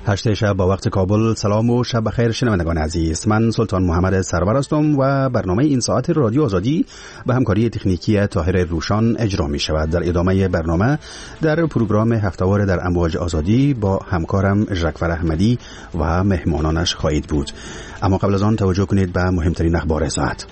8 شب با وقت کابل. سلام و شب بخیر شنوندگان عزیز. من سلطان محمد سرور هستم و برنامه این ساعت رادیو آزادی به همکاری تکنیکی طاهر روشان اجرا می شود. در ادامه برنامه در پروگرام هفته‌وار در امواج آزادی با همکارم ژکفر احمدی و مهمانانش خواهید بود. اما قبل از آن توجه کنید به مهمترین اخبار ساعت.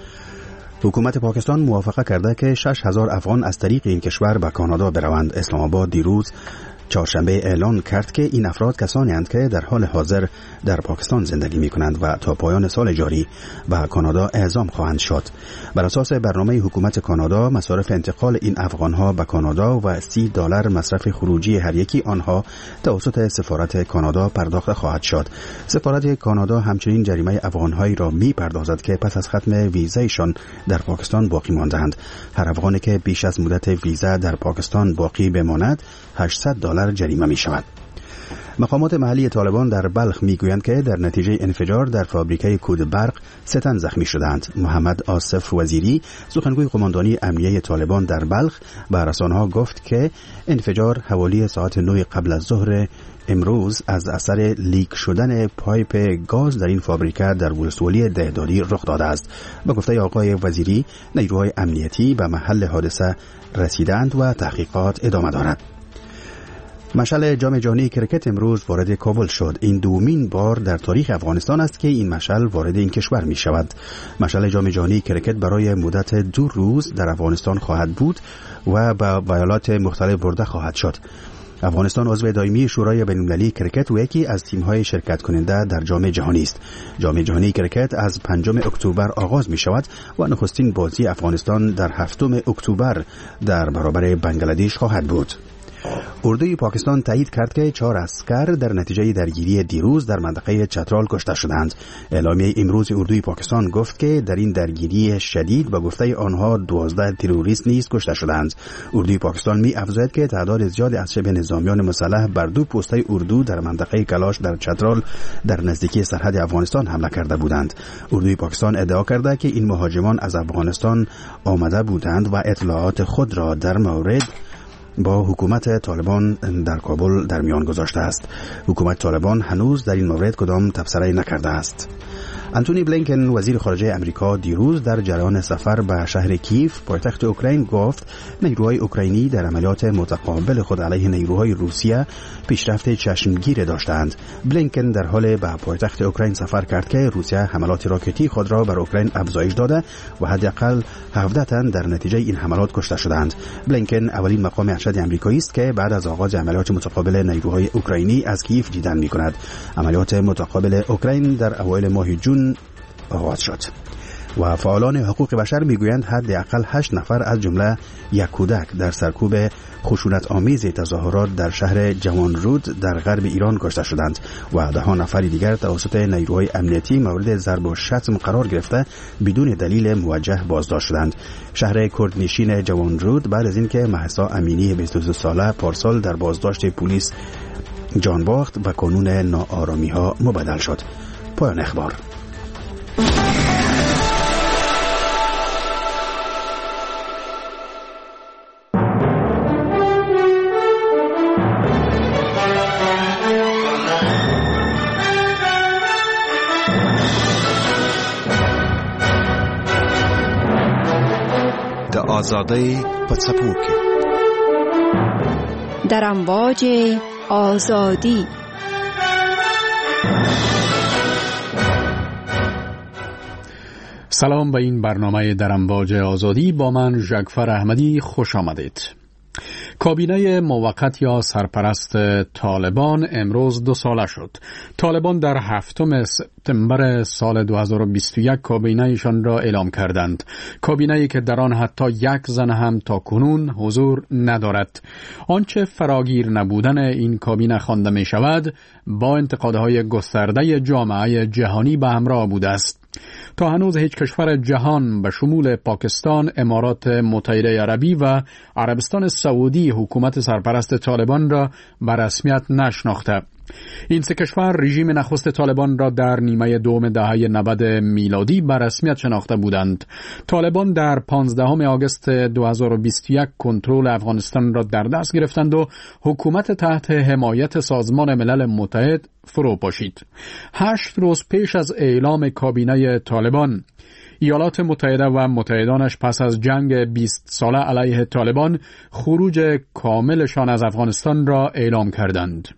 حکومت پاکستان موافقه کرده که 6000 افغان از طریق این کشور به کانادا بروند. اسلام آباد دیروز چهارشنبه اعلان کرد که این افراد کسانی اند که در حال حاضر در پاکستان زندگی می کنند و تا پایان سال جاری به کانادا اعزام خواهند شد. بر اساس برنامه حکومت کانادا، مصارف انتقال این افغانها به کانادا و $30 مصرف خروجی هر یکی آنها توسط سفارت کانادا پرداخت خواهد شد. سفارت کانادا همچنین جریمه افغانهایی را می پردازد که پس از ختم ویزایشان در پاکستان باقی ماندند. هر افغانی که بیش از مدت ویزا در پاکستان باقی بماند $800 جریمه می شود. مقامات محلی طالبان در بلخ می گویند که در نتیجه انفجار در فابریکه کود برق 3 تن زخمی شدند. محمد آصف وزیری، سخنگوی قماندانی امنیه طالبان در بلخ، به رسانه‌ها گفت که انفجار حوالی ساعت 9 قبل از ظهر امروز از اثر لیک شدن پایپ گاز در این فابریکه در ولسوالی دهداری رخ داده است. به گفته آقای وزیری، نیروهای امنیتی به محل حادثه رسیدند و تحقیقات ادامه دارد. مشعل جام جهانی کرکت امروز وارد کابل شد. این دومین بار در تاریخ افغانستان است که این مشعل وارد این کشور می شود. مشعل جام جهانی کرکت برای مدت 2 روز در افغانستان خواهد بود و به ویالات مختلف برده خواهد شد. افغانستان عضو دائمی شورای بین‌المللی کرکت و یکی از تیم‌های شرکت کننده در جام جهانی است. جام جهانی کرکت از 5 اکتبر آغاز می شود و نخستین بازی افغانستان در 7 اکتبر در برابر بنگلادش خواهد بود. اردوی پاکستان تایید کرد که 4 عسکر در نتیجه درگیری دیروز در منطقه چترال کشته شدند. اعلامیه امروز اردوی پاکستان گفت که در این درگیری شدید به گفته آنها 12 تروریست نیز کشته شدند. اردوی پاکستان می افزاید که تعداد زیادی از شبه نظامیان مسلح بر 2 پوسته اردو در منطقه کلاش در چترال در نزدیکی سرحد افغانستان حمله کرده بودند. اردوی پاکستان ادعا کرده که این مهاجمان از افغانستان آمده بودند و اطلاعات خود را در مورد با حکومت طالبان در کابل در میان گذاشته است. حکومت طالبان هنوز در این مورد کدام تبصره نکرده است. انتونی بلینکن، وزیر خارجه امریکا، دیروز در جریان سفر به شهر کیف پایتخت اوکراین گفت نیروهای اوکراینی در عملیات متقابل خود علیه نیروهای روسیه پیشرفت چشمگیر داشتند. بلینکن در حال به پایتخت اوکراین سفر کرد که روسیه حملات راکتی خود را بر اوکراین افزایش داده و حداقل 17 تن در نتیجه این حملات کشته شدند. بلینکن اولین مقام ارشد آمریکایی است که بعد از آغاز عملیات متقابل نیروهای اوکراینی از کیف دیدن می‌کند. عملیات متقابل اوکراین در اوایل ماه جون آغاز شد و فعالان حقوق بشر میگویند حداقل 8 نفر از جمله یک کودک در سرکوب خشونت آمیز تظاهرات در شهر جوانرود در غرب ایران کشته شدند و 10 نفر دیگر توسط نیروهای امنیتی مورد ضرب و شتم قرار گرفته بدون دلیل موجه بازداشت شدند. شهر کردنشین جوانرود بعد از اینکه مهسا امینی 22 ساله پارسال در بازداشت پلیس جان باخت و کانون ناآرامی ها مبدل شد. پایان اخبار. د آزادۍ په څپو کې در امواج آزادی. سلام به این برنامه در امواج آزادی. با من ژکفر احمدی خوش آمدید. کابینه موقت یا سرپرست طالبان امروز 2 ساله شد. طالبان در 7 سپتامبر سال 2021 کابینه‌شان را اعلام کردند. کابینه‌ای که در آن حتی یک زن هم تا کنون حضور ندارد. آنچه فراگیر نبودن این کابینه خوانده می شود با انتقادهای گسترده جامعه جهانی به همراه بوده است. تا هنوز هیچ کشور جهان به شمول پاکستان، امارات متحده عربی و عربستان سعودی حکومت سرپرست طالبان را به رسمیت نشناخته. این سه کشور رژیم نخست طالبان را در نیمه دوم دهه 90 میلادی به رسمیت شناخته بودند. طالبان در 15 آگوست 2021 کنترل افغانستان را در دست گرفتند و حکومت تحت حمایت سازمان ملل متحد فرو پاشید. 8 روز پیش از اعلام کابینه طالبان، ایالات متحده و متحدانش پس از جنگ 20 ساله علیه طالبان خروج کاملشان از افغانستان را اعلام کردند.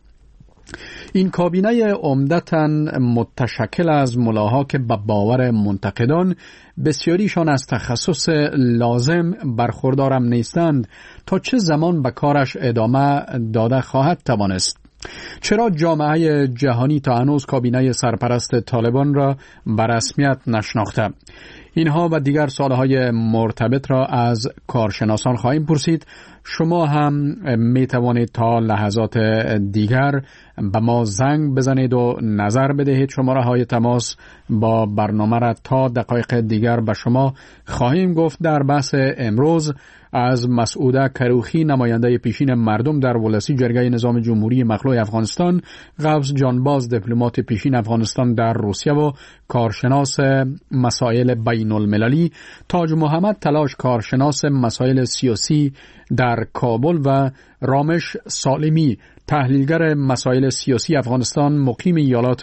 این کابینه عمدتاً متشکل از ملاها که به باور منتقدان بسیاریشان از تخصص لازم برخوردارم نیستند تا چه زمان به کارش ادامه داده خواهد توانست. چرا جامعه جهانی تا هنوز کابینه سرپرست طالبان را به رسمیت نشناخته؟ اینها و دیگر سوالهای مرتبط را از کارشناسان خواهیم پرسید. شما هم می توانید تا لحظات دیگر به ما زنگ بزنید و نظر بدهید. شماره های تماس با برنامه را تا دقایق دیگر به شما خواهیم گفت. در بحث امروز از مسعوده کروخی، نماینده پیشین مردم در ولسی جرگه نظام جمهوری مخلوع افغانستان، قبض جانباز دیپلمات پیشین افغانستان در روسیه و کارشناس مسائل بین المللی، تاج محمد تلاش، کارشناس مسائل سیاسی در کابل و رامش سالمی، تحلیلگر مسائل سیاسی افغانستان، مقیم ایالات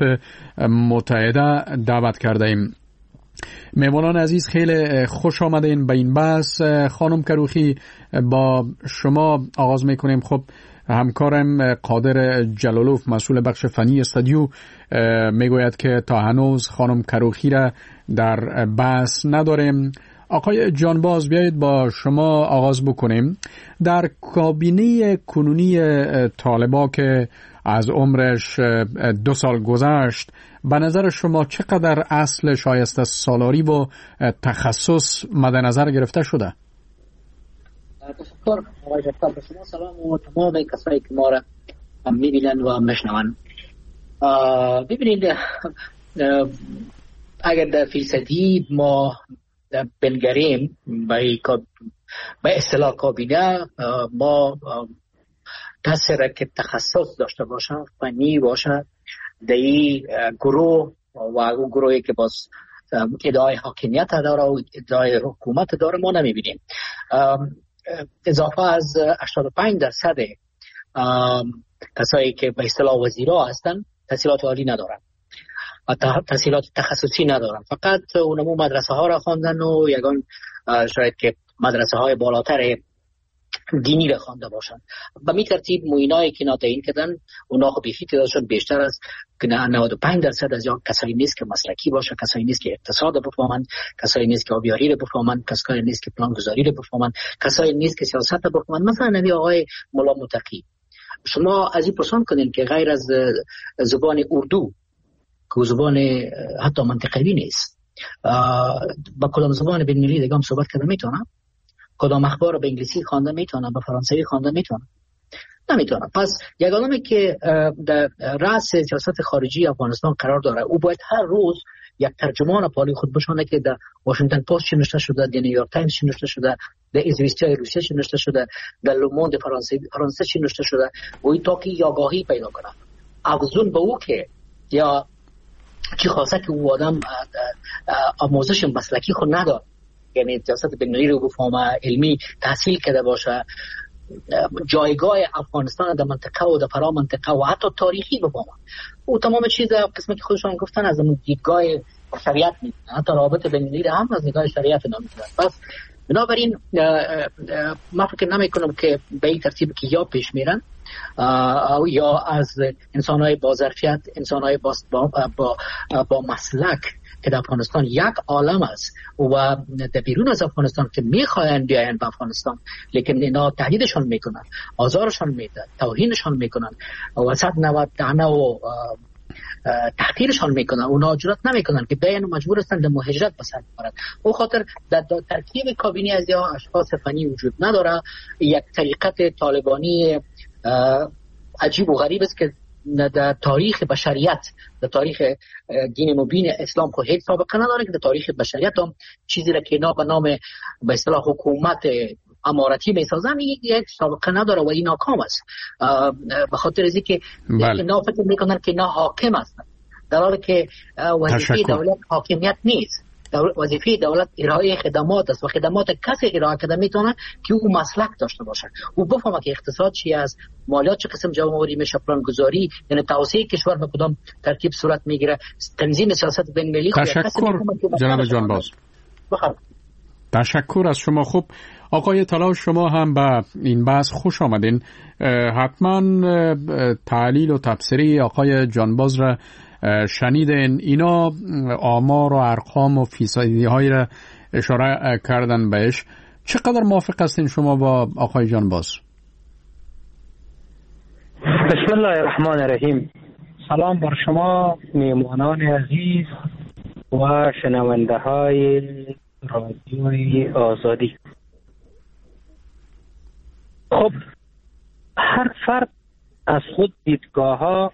متحده دعوت کرده ایم. مهمانان عزیز، خیلی خوش آمدین به این بحث. خانم کروخی، با شما آغاز میکنیم. خب همکارم قادر جلالوف، مسئول بخش فنی استودیو، میگوید که تا هنوز خانم کروخی را در بحث نداریم. آقای جانباز، بیایید با شما آغاز بکنیم. در کابینه کنونی طالبان که از عمرش 2 سال گذشت، به نظر شما چقدر اصل شایسته سالاری و تخصص مد نظر گرفته شده؟ تشکر آقای جفتار. به شما سلام و تمام کسایی که ما را میبینن و میشنون. ببینید، اگر در فیصدی ما بنگریم به اصطلاح کابینه، ما کسی که تخصص داشته باشه، فنی باشه، در این گروه و اون گروهی که باز ادعای حاکمیت داره و ادعای حکومت داره ما نمیبینیم. اضافه از 85% کسایی که به اصطلاح وزیرا هستن تحصیلات عالی ندارن و تحصیلات تخصصی ندارن، فقط اونمو مدرسه ها را خواندن و یگان شاید که مدرسه های بالاتر دینی را خوانده باشند. به می ترتیب موینایی که تعیین کردن اونا خب بیشتر تعدادشون بیشتر از 95% از یا کسایی نیست که مسلکی باشه، کسایی نیست که اقتصاد بفهمن، کسایی نیست که آبیاری رو بفهمن، کسایی نیست که پلانگذاری رو بفهمن، کسایی نیست که سیاست رو بفهمن. مثلا نبی آقای مولا متقی، شما از این پرسان کنین که غیر از زبان اردو که زبان حتی منطقوی نیست، با کدام زبان بین المللی دیگه هم صحبت کرده میتونه؟ کدام اخبار رو به انگلیسی خوانده میتونه، به فرانسوی خوانده میتونه؟ نمیتونه. پس یک آدمی که در رأس سیاست خارجی افغانستان قرار داره، او باید هر روز یک ترجمان پالی خود بشونه که در واشنگتن پست چی نوشته شده، در نیویورک تایمز چی نوشته شده، در ایزویستیا روسیه چی نوشته شده، در لوموند فرانسه چی نوشته شده، و این تا که یاگاهی پیدا کنه. افزون به او که یا چی خواسته که او آدم آموزش مسلکی خود نداره، یعنی سیاست بین‌المللی رو بفهمه، علمی تحصیل کرده باشه، جایگاه افغانستان در منطقه و در فرا منطقه و حتی تاریخی بفهمه. او تمام چیز قسمتی که خودشان گفتن از دیدگاه شریعت می‌بینن، حتی رابطه بین‌المللی هم از نگاه شریعت نمی‌بینن. پس بنابراین من فکر نمی‌کنم که به این ترتیب که یا پیش میرن یا از انسان‌های با ظرفیت، انسان‌های با مسلک که در افغانستان یک عالم است و در بیرون از افغانستان که میخواین بیاین به افغانستان، لیکن اینا تهدیدشان میکنن، آزارشان میدن، توهینشان میکنن و 190 طعنه و تحقیرشان میکنن. اونا جرأت نمیکنن که بیان و مجبور هستند در مهاجرت به سر ببرند. به خاطر در ترکیب کابینه از یا اشخاص فنی وجود نداره. یک طریقت طالبانی عجیب و غریب است که در تاریخ بشریت، در تاریخ دین مبین اسلام خود هیچ سابقه نداره که در تاریخ بشریت هم چیزی را که اینا به نام به اصطلاح حکومت اماراتی میسازن یک سابقه نداره و این ناکام است. به خاطر از اینکه اینا فکر میکنن که اینا حاکم هستن، در حالی که وظیفه دولت حاکمیت نیست. وظیفه دولت ارائه خدمات است و خدمات کسی ارائه کرده میتونه که او مسلک داشته باشه، او بفهمه که اقتصاد چی است، مالیات چه قسم جمع آوری میشه، پلان گذاری، یعنی توسعه کشور به کدام ترتیب صورت میگیره، تنظیم سیاست بین المللی. تشکر جناب جانباز. تشکر از شما. خوب آقای طلا، شما هم به این بحث خوش آمدین. حتما تحلیل و تبصره آقای جانباز را شنیدین. اینا آمار و ارقام و فیصدی های را اشاره کردن بهش. چقدر موافق هستین شما با آقای جانباز؟ بسم الله الرحمن الرحیم. سلام بر شما میهمانان عزیز و شنونده های رادیوی آزادی. خب هر فرد از خود دیدگاه ها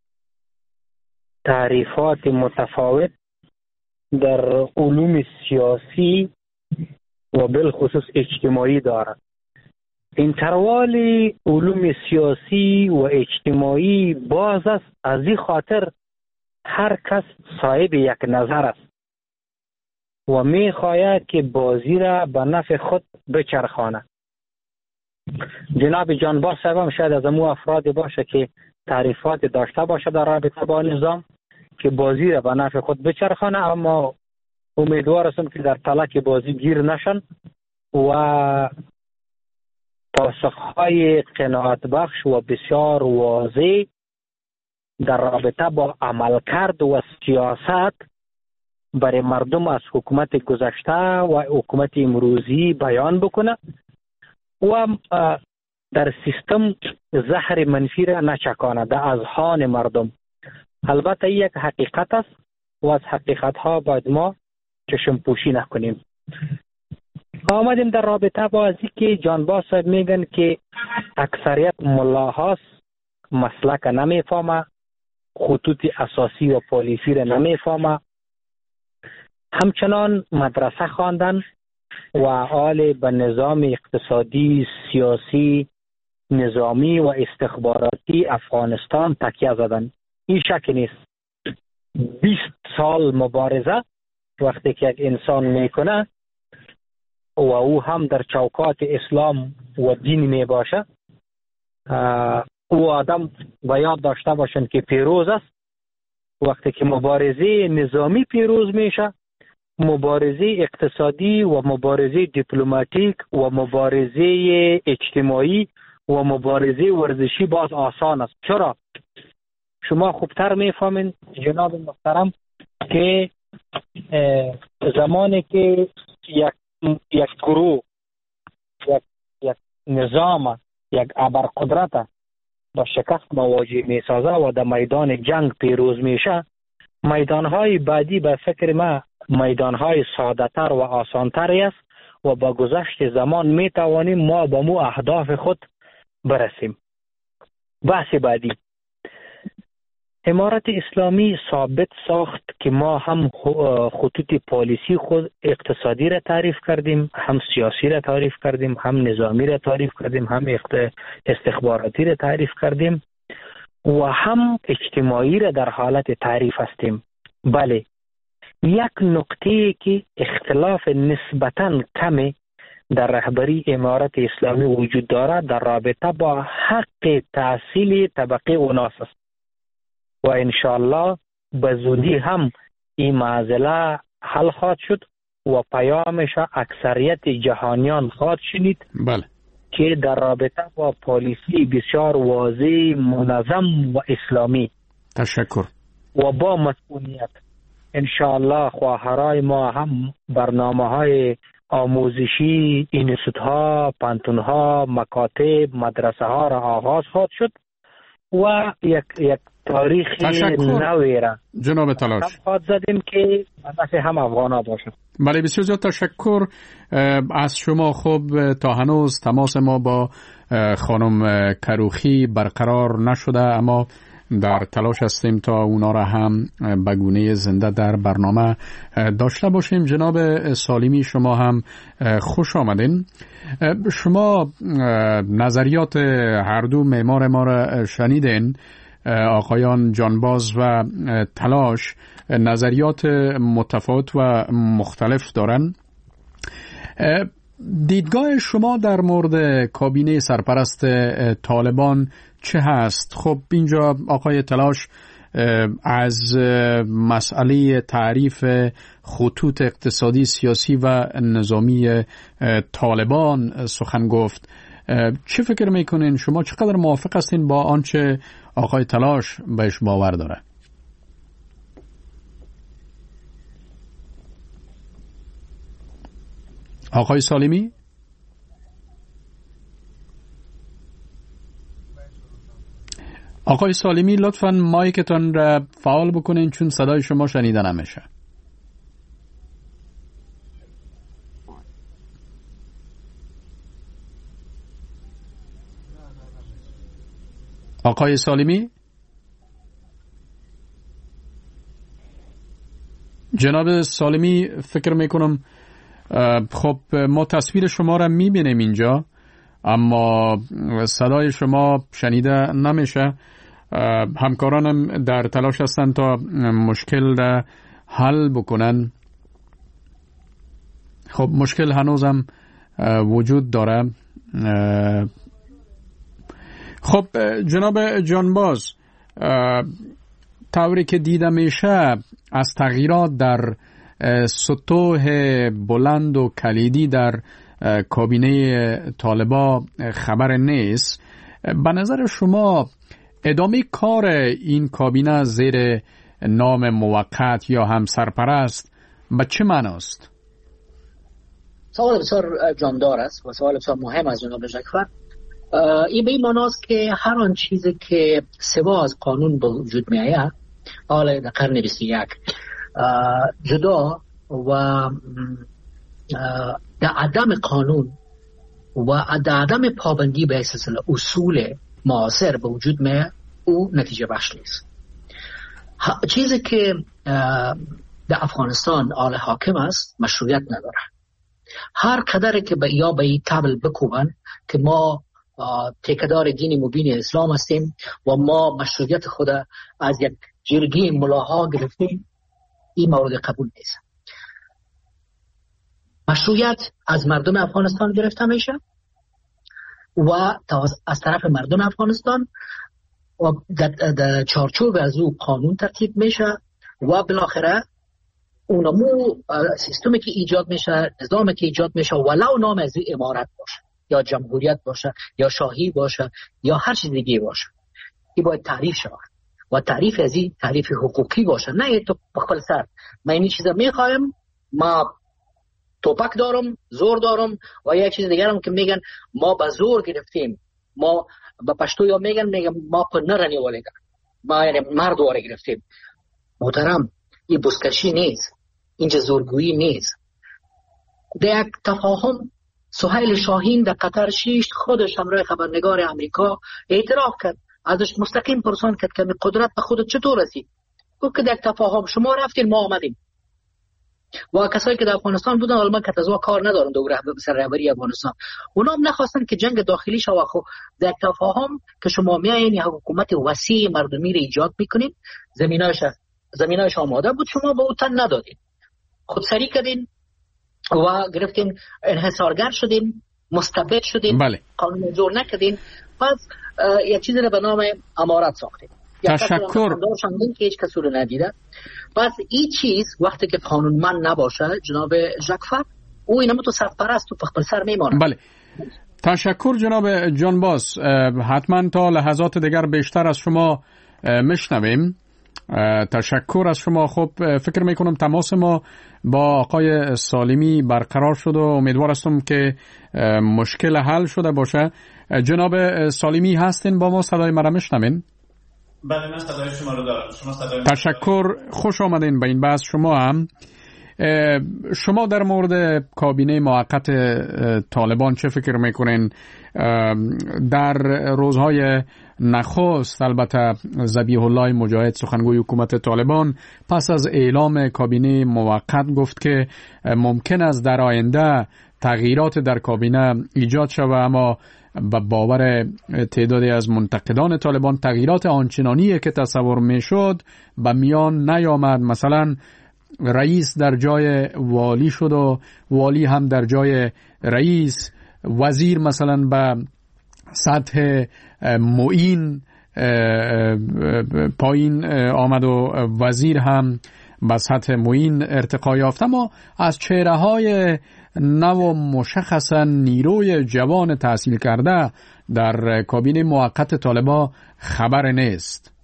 تعریفات متفاوت در علوم سیاسی و بالخصوص اجتماعی دارد. انتروال علوم سیاسی و اجتماعی باز است، از این خاطر هر کس صاحب یک نظر است و می خواهد که بازی را به نفع خود بچرخاند. جناب جانباز صاحب هم شاید از امو افراد باشه که تعریفات داشته باشه در رابطه با نظام که بازی را به نفع خود بچرخانه، اما امیدوار هستم که در تلک بازی گیر نشن و پاسخهای قناعت بخش و بسیار واضح در رابطه با عملکرد و سیاست برای مردم از حکومت گذشته و حکومت امروزی بیان بکنه و در سیستم زهر منفی را نچکانه در اذهان مردم. البته یک حقیقت است و از حقیقت ها باید ما چشم پوشی نکنیم. آمدیم در رابطه با ازی که جانباز صاحب میگن که اکثریت ملاهاست مسلک نمیفهمه، خطوط اساسی و پالیسی را نمیفهمه، همچنان مدرسه خواندن و حال به نظام اقتصادی، سیاسی، نظامی و استخباراتی افغانستان تکیه زدن. این شک نیست. 20 سال مبارزه وقتی که یک انسان میکنه و او هم در چوکات اسلام و دین می باشه، او آدم باید داشته باشند که پیروز است. وقتی که مبارزه نظامی پیروز میشه، مبارزه اقتصادی و مبارزه دیپلماتیک و مبارزه اجتماعی و مبارزه ورزشی باز آسان است. چرا؟ شما خوبتر میفهمین جناب محترم که زمانی که یک گروه، یک نظام، یک ابرقدرت با شکست مواجه میسازه و در میدان جنگ پیروز میشه، میدانهای بعدی به فکر ما میدانهای ساده‌تر و آسانتری است و با گذشت زمان میتوانیم ما به مو اهداف خود برسیم. بحث بعدی، امارت اسلامی ثابت ساخت که ما هم خطوط پالیسی خود اقتصادی را تعریف کردیم، هم سیاسی را تعریف کردیم، هم نظامی را تعریف کردیم، هم استخباراتی را تعریف کردیم و هم اجتماعی را در حالت تعریف هستیم. بله، یک نکته که اختلاف نسبتاً کمی در رهبری امارت اسلامی وجود دارد در رابطه با حق تحصیل طبقه اوناس است و انشاءالله به زودی هم این معضله حل خواهد شد و پیامش اکثریت جهانیان خواهد شنید. بله. که در رابطه با پالیسی بسیار واضح، منظم و اسلامی تشکر و با مسئولیت انشاءالله خواهرای ما هم برنامه‌های آموزشی، اینستیتوت‌ها، پانتون‌ها، مکاتب، مدرسه ها را آغاز خواهد شد و یک تاریخ نوی را جناب تلاش خواهد زدیم که نفع هم افغانا باشد. بله، بسیار زیاد تشکر از شما. خوب تا هنوز تماس ما با خانم کروخی برقرار نشده، اما در تلاش هستیم تا اونا را هم به گونه زنده در برنامه داشته باشیم. جناب سالمی شما هم خوش آمدین. شما نظریات هر دو معمار ما را شنیدین، آقایان جانباز و تلاش نظریات متفاوت و مختلف دارن. دیدگاه شما در مورد کابینه سرپرست طالبان چه هست؟ خب اینجا آقای تلاش از مسئله تعریف خطوط اقتصادی، سیاسی و نظامی طالبان سخن گفت. چه فکر میکنین شما؟ چقدر موافق هستین با آنچه آقای تلاش بهش باور داره؟ آقای سالمی؟ آقای سالمی لطفاً مایکتان را فعال بکنین چون صدای شما شنیده نمیشه. آقای سالمی؟ جناب سالمی فکر میکنم خب ما تصویر شما را میبینیم اینجا اما صدای شما شنیده نمیشه. همکارانم در تلاش هستند تا مشکل را حل بکنن. خب مشکل هنوزم وجود داره. خب جناب جانباز، طوری که دیده میشه از تغییرات در سطوح بلند و کلیدی در کابینه طالبان خبر نیست. به نظر شما ادامه کار این کابینه زیر نام موقت یا هم سرپرست به چه معناست؟ سوال بسیار جاندار است و سوال بسیار مهم از جناب ژکفر. این به این معناست که هر آن چیزی که سوا از قانون به وجود می آید حالا در قرن 21 جدا و در عدم قانون و در عدم پابندی به اساس اصول معاصر به وجود می او نتیجه بخش نیست. چیزی که در افغانستان حال حاکم است مشروعیت نداره. هر قدر که یا به این تبل بکوبن که ما تکدار دین مبین اسلام هستیم و ما مشروعیت خود از یک جرگی ملاها گرفتیم، این مورد قبول نیست. مشروعیت از مردم افغانستان گرفته میشه و از طرف مردم افغانستان و در چارچوب از او قانون ترتیب میشه و بالاخره اونمو سیستمی که ایجاد میشه، نظامی که ایجاد میشه ولو نام از این امارت باشه یا جمهوریت باشه یا شاهی باشه یا هر چیز دیگه باشه، این باید تعریف شود و تعریف از این تعریف حقوقی باشه، نه تو بخل سر من این چیزا میخوایم، ما توپک دارم، زور دارم و یک چیز دیگه هم که میگن ما به زور گرفتیم، ما به پشتو یا میگن ما پر نرنی والیگا، ما یعنی مرد واره گرفتیم. محترم این بزکشی نیست، اینجا زورگویی نیست. در یک تفاهم سهیل شاهین در قطر 6 خودش همراه خبرنگار امریکا اعتراف کرد، ازش مستقیم پرسان کرد که قدرت به خودت چطور رسید؟ گفت که در یک تفاهم شما رفتین ما آمدیم و کسایی که در افغانستان بودن علما که از کار ندارن دوره سر رهبری افغانستان، اونا هم نخواستن که جنگ داخلی شود. خب در یک تفاهم که شما میایین یک حکومت وسیع مردمی رو ایجاد میکنین، زمینایش آماده بود، شما به او تن ندادین، خودسری کردین و گرفتین، انحصارگر شدین، مستبد شدین، بله. قانون جور نکردین، پس یک چیزی رو به نام امارت ساختین. تشکر. که هیچ کسی رو ندیده. پس این چیز وقتی که قانونمند نباشه جناب ژکفر، او اینم تو سرپرست و پخپل سر میمانه. بله. تشکر جناب جانباز. حتما تا لحظات دیگر بیشتر از شما میشنویم. تشکر از شما. خب فکر میکنم تماس ما با آقای سالمی برقرار شد و امیدوار هستم که مشکل حل شده باشه. جناب سالمی هستین با ما؟ صدای مرا میشنوین؟ بله من صدای شما رو دارم. شما صدای تشکر، خوش آمدین به این بحث. شما هم شما در مورد کابینه موقت طالبان چه فکر میکنین؟ در روزهای نخست البته ذبیح الله مجاهد سخنگوی حکومت طالبان پس از اعلام کابینه موقت گفت که ممکن است در آینده تغییرات در کابینه ایجاد شود، اما به باور تعدادی از منتقدان طالبان تغییرات آنچنانی که تصور میشد به میان نیامد. مثلا رئیس در جای والی شد و والی هم در جای رئیس، وزیر مثلا به سطح معین پایین آمد و وزیر هم به سطح معین ارتقا یافت، اما از چهره های نو و مشخصا نیروی جوان تحصیل کرده در کابینه موقت طالبان خبر نیست.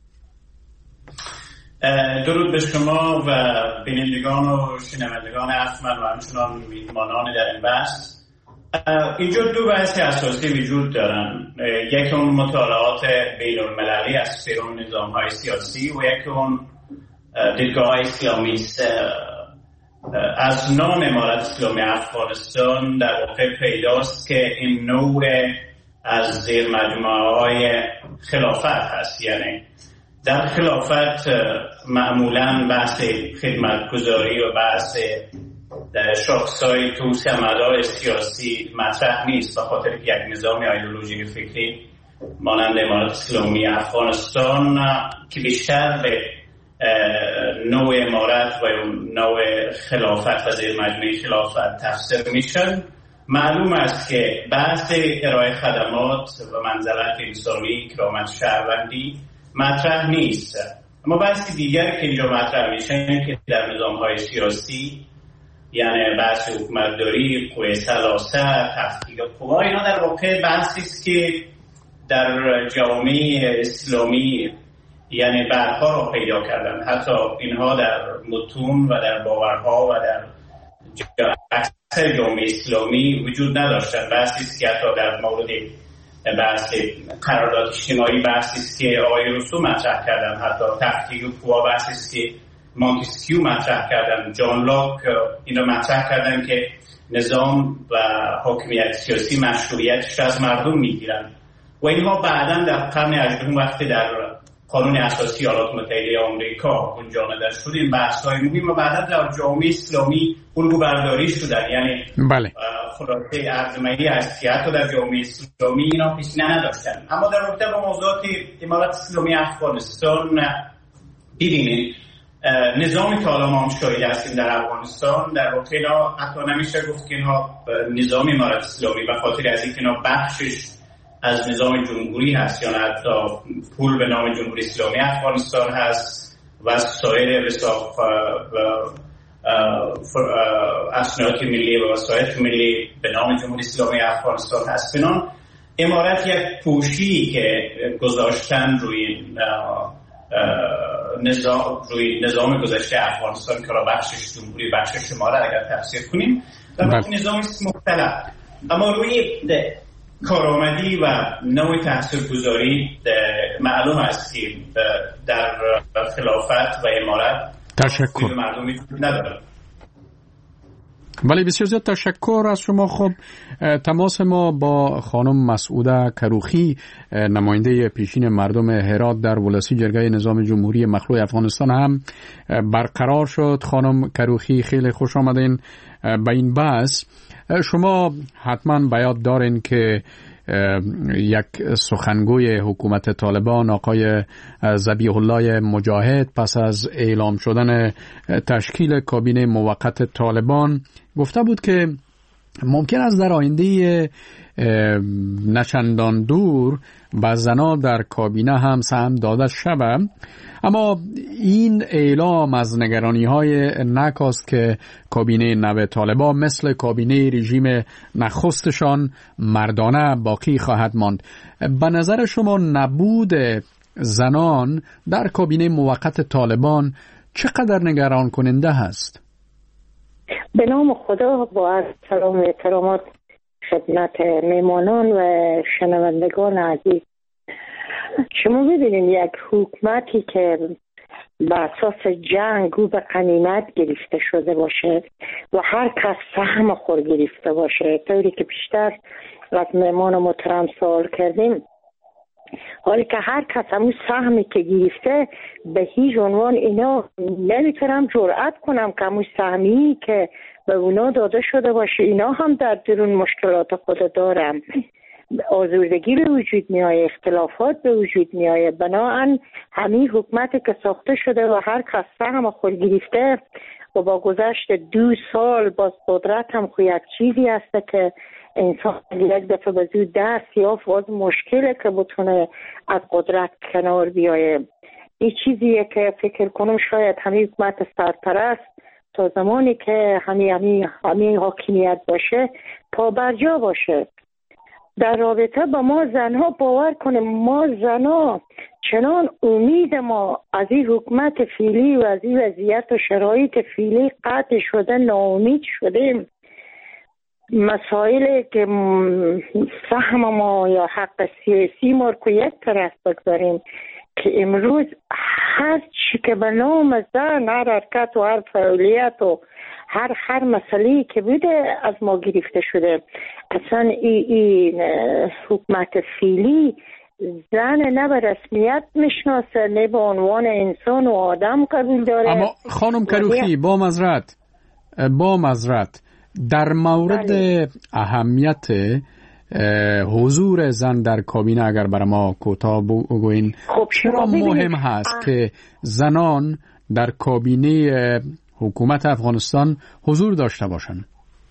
درود به شما و بینندگان و شنوندگان ارجمند و همچنان میهمانان در این بحث. اینجا دو بحث اساسی وجود دارن، یک اون مطالعات بین المللی از پیرون نظام های سیاسی و یک اون دیدگاه اسلامی است. از نام امارت اسلامی افغانستان در واقع پیداست که این نوع از زیر مجموعه های خلافت هست. یعنی در خلافت معمولا بحث خدمتگزاری و بحث شاخصهای توسعه مدار سیاسی مطرح نیست، به خاطر که یک نظام ایدئولوژیک فکری مانند امارت اسلامی افغانستان که بیشتر به نوع امارت و نوع خلافت و زیر مجموعه خلافت تفسیر میشن، معلوم است که بحث ارائه خدمات و منزلت انسانی، کرامت شهروندی مطرح نیست. اما بحث دیگر که اینجا مطرح میشن که در نظام‌های سیاسی، یعنی بحث حکومتداری، قوه ثلاثه، تفکیک قوا، اینا در واقع بحثی است که در جامعه اسلامی یعنی بعدها را پیدا کردن. حتی اینها در متون و در باورها و در اکثر جامعه اسلامی وجود نداشتن. بحثی است که حتی در مورد بحث قرارداد اجتماعی بحثی است که آقای روسو مطرح کردن، حتی تفکیک قوا بحثی است که مونتسکیو مطرح کردن، جان لاک اینا مطرح کردن که نظام و حاکمیت سیاسی مشروعیتش از مردم میگیرن و اینها بعداً در قرن 18 وقتی در قانون اساسی ایالات متحده آمریکا گنجانده شد، این بحث‌های مهم و بعدا در جامعه اسلامی الگو برداری شدن. یعنی بله، خلاصه ارزمایی است که حتی در جامعه اسلامی اینا پیشینه نداشتن. اما در رابطه با موضوعات امارت اسلامی افغانستان ببینید، نظامی که حالا ما هم شاهد هستیم در افغانستان، در واقع اینا حتی نمیشه گفت که اینها نظام امارت اسلامی به خاطر از اینکه اینا بخشش از نظام جمهوری هست یا حتی پول به نام جمهوری اسلامی افغانستان هست و سایر اسناد ملی و وسایط ملی به نام جمهوری اسلامی افغانستان هست. بنان امارت یک پوشی که گذاشتن روی نظام گذشته افغانستان که را بخشش جمهوری بخشش امارت اگر تفسیر کنیم در واقع نظامی مختلف، اما روی کارآمدی و نوع تاثیرگذاری معلوم است که در خلافت و امارت تشکر مردمی نداره. ولی بسیار زیاد تشکر از شما. خب تماس ما با خانم مسعوده کروخی، نماینده پیشین مردم هرات در ولسی جرگه نظام جمهوری مخلوع افغانستان هم برقرار شد. خانم کروخی خیلی خوش آمدین به این بحث. شما حتما به یاد دارین که یک سخنگوی حکومت طالبان آقای ذبیح الله مجاهد پس از اعلام شدن تشکیل کابینه موقت طالبان گفته بود که ممکن است در آینده نچندان دور به زنها در کابینه هم سهم داده شود، اما این اعلام از نگرانی‌های نکاست که کابینه نو طالبان مثل کابینه رژیم نخستشان مردانه باقی خواهد ماند. به نظر شما نبود زنان در کابینه موقت طالبان چقدر نگران کننده هست؟ به نام خدا با سلام و احترامات خدمت میمانان و شنوندگان عزیز، شما ببینید یک حکومتی که بر اساس جنگ او به غنیمت گرفته شده باشه و هر کس سهم خود گرفته باشه، طوری که بیشتر از میمان محترم سوال کردیم، حالی که هر کس همون سهمی که گرفته به هیچ عنوان اینا نمیتونم جرأت کنم که همون سهمی که به اونا داده شده باشه اینا هم در درون مشکلات خود دارم. آزردگی به وجود میآید، اختلافات به وجود میآید. بنابراین همین حکومتی که ساخته شده و هر کس سهم خود گرفته و با گذشت 2 سال باز قدرت هم خود یک چیزی هسته که انسان یک دفعه به زود دست یافت باز مشکله که بتونه از قدرت کنار بیایه. این چیزیه که فکر کنم شاید همین حکومت سرپرست تا زمانی که همین حاکمیت باشه پابرجا باشه. در رابطه با ما زنها باور کنیم، ما زنها چنان امید ما از این حکومت فعلی و از این وضعیت و شرایط فعلی قطع شده، ناامید شدیم. مسائلی که سهم ما یا حق سیاسی ما رو یک طرف بگذاریم که امروز هر چی که به نام زن، هر حرکت و هر فعالیت و هر مسئله‌ای که بوده از ما گرفته شده. اصلا این حکومت فعلی زن نه به رسمیت میشناسه، نه به عنوان انسان و آدم قبول داره. اما خانم کروخی با مزرعت در مورد اهمیت حضور زن در کابینه اگر برای ما کوتاه بگوین، خب چرا مهم هست که زنان در کابینه حکومت افغانستان حضور داشته باشند؟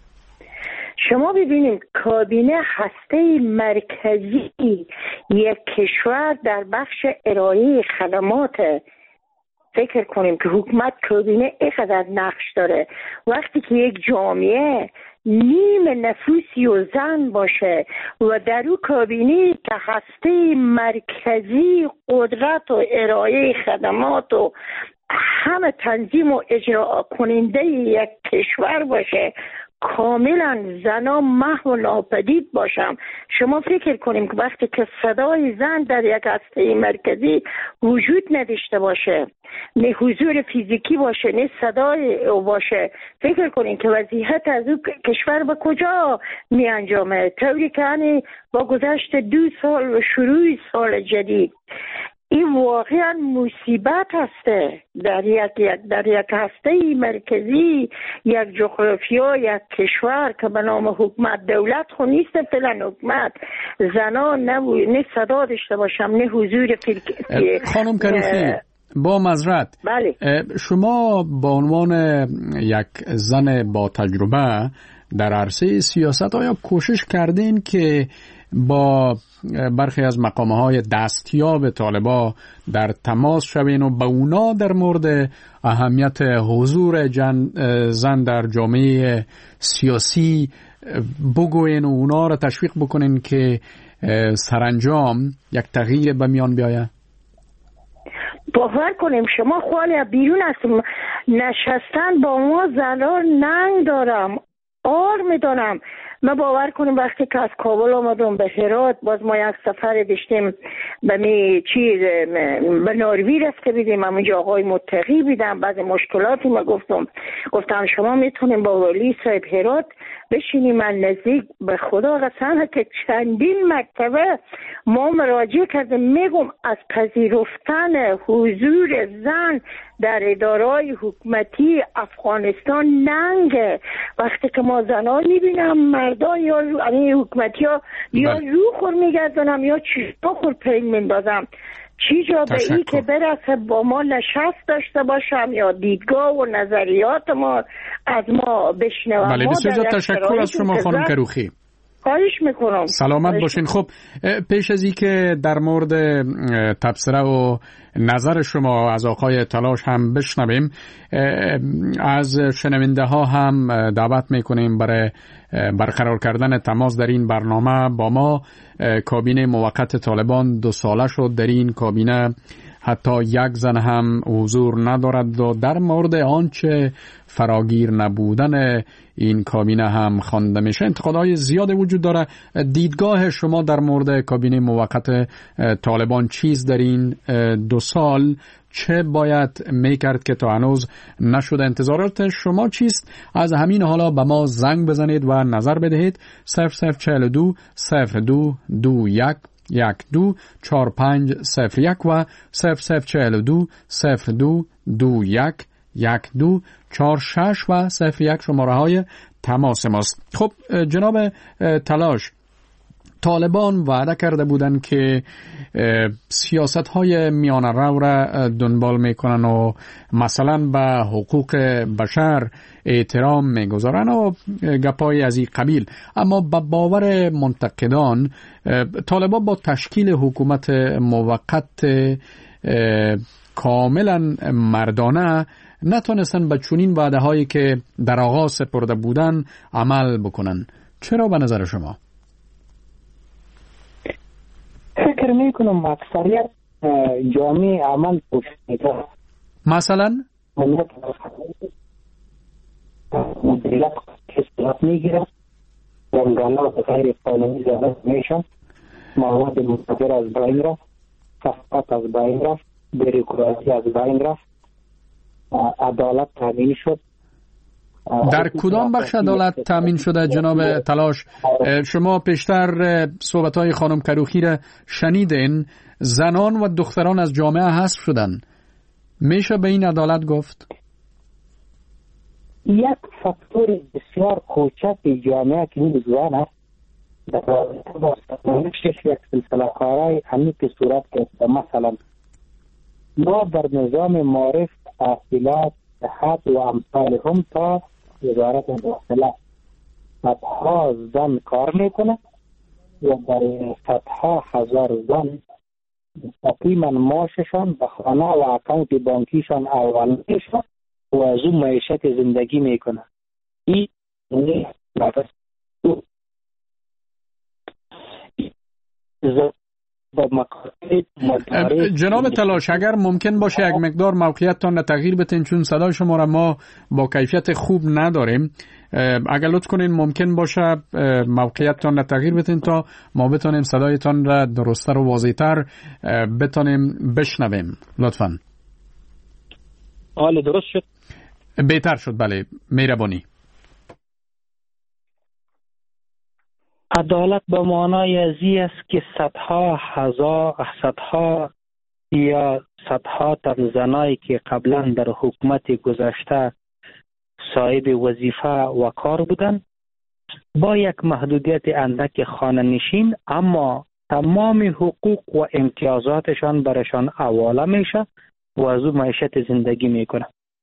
شما ببینید کابینه هسته مرکزی یک کشور در بخش ارائه خدمات. فکر کنیم که حکومت کابینه اینقدر نقش داره. وقتی که یک جامعه نیم نفوسی و زن باشه و در اون کابینه که هسته مرکزی قدرت و ارائه خدمات و همه تنظیم و اجرا کننده یک کشور باشه، کاملا زنا محو و ناپدید باشم. شما فکر کنیم که وقتی که صدای زن در یک هسته مرکزی وجود نداشته باشه، نه حضور فیزیکی باشه نه صدای باشه، فکر کنیم که وضعیت از اون کشور به کجا می انجامه؟ طوری که با گذشت 2 سال و شروع سال جدید این واقعا مصیبت هسته در یک هسته مرکزی، یک جغرافیا، یک کشور که به نام حکومت. دولت خود نیست فعلا حکومت. زنا نه صدا داشته باشم نه حضور خانم کروخی با معذرت، بله. شما به عنوان یک زن با تجربه در عرصه سیاست آیا کوشش کردین که با برخی از مقامهای دستیاب طالبا در تماس شوین و به اونا در مورد اهمیت حضور زن در جامعه سیاسی بگوین و اونا را تشویق بکنین که سرانجام یک تغییر به میان بیاید؟ باور کنیم شما خواهی بیرون هستم نشستن با ما زنان ننگ دارم، آر میدانم. ما باور کنیم وقتی که از کابل آمدم به هرات، باز ما یک سفر داشتیم به ناروی رفته بیدیم، همونجا آقای متقی بیدم، بعضی مشکلاتی ما گفتم شما میتونیم با ولی صاحب هرات بشینیم. من نزدیک به خدا قسم که چندین مرتبه ما مراجعه کردیم، میگم از پذیرفتن حضور زن در ادارای حکومتی افغانستان ننگه. وقتی که ما زنان میبینم مردان یا حکومتی ها یا رو خور میگردنم یا چیزا خور پین میندازم، چی جا به ای که برسه با ما نشست داشته باشم یا دیدگاه و نظریات ما از ما بشنوم. بله بسیار تشکر از شما خانم کروخی. خواهش میکنم. سلامت باشین. خب پیش از این که در مورد تبصره و نظر شما از آقای تلاش هم بشنویم، از شنونده ها هم دعوت میکنیم برای برقرار کردن تماس در این برنامه با ما. کابینه موقت طالبان 2 ساله شد. در این کابینه حتی یک زن هم حضور ندارد و در مورد آنچه فراگیر نبودن این کابینه هم خوانده میشه. انتقادهای زیاد وجود داره. دیدگاه شما در مورد کابینه موقت طالبان چیست در این 2 سال؟ چه باید میکرد که تا هنوز نشده؟ انتظارات شما چیست؟ از همین حالا به ما زنگ بزنید و نظر بدهید. 0042 02 21 124501 و 0042 02 21 12 46 و 01 شماره های تماس ماست. خب جناب تلاش، طالبان وعده کرده بودند که سیاست های میانه رو را دنبال میکنن و مثلا به حقوق بشر احترام میگذارن و گپای از این قبیل، اما به باور منتقدان طالبان با تشکیل حکومت موقت کاملا مردانه نتونستن به چنین وعده هایی که در آغاز سپرده بودن عمل بکنن. چرا به نظر شما؟ فکر میکنم اکثریت جامعه عمل پشت مثلا مدیریت اصلاحات میگیره، جنگلات غیر قانونی زیاده میشن، مواد مخدر از بین رفت، کثافت از بین رفت، بروکراسی از بین رفت، عدالت تامین شد. در کدام بخش عدالت تامین شده جناب تلاش؟ شما پیشتر صحبت‌های خانم کروخی را شنیدین، زنان و دختران از جامعه حذف شدن، میشه به این عدالت گفت؟ یک فاکتور بسیار کوچک جامعه که این زن است در رابطه با سرنوشتش یک سلسله کارهای همین که صورت گرفته. مثلا ما در نظام معارف تحصیلات صحت و امثال هم تا وزارت داخله صدها زن کار میکنه و در صدها هزار زن مستقیما معاششان به خانه و اکاونت بانکیشان اول میشه و از اون معیشت زندگی میکنه. این جناب تلاش، اگر ممکن باشه یک مقدار موقعیتتان تغییر بدین، چون صدای شما را ما با کیفیت خوب نداریم. اگر لطف کنین ممکن باشه موقعیتتان تغییر بدین تا ما بتونیم صدایتان را درست‌تر و واضح‌تر بتونیم بشنویم. لطفاً. حال درست شد؟ بهتر شد، بله، مهربانی. عدالت به معنای ازی است که صدها یا صدها تن زنایی که قبلا در حکومت گذشته صاحب وظیفه و کار بودند با یک محدودیت اندک خانه نشین، اما تمام حقوق و امتیازاتشان برشان حواله میشه و از او معیشت زندگی میکنه.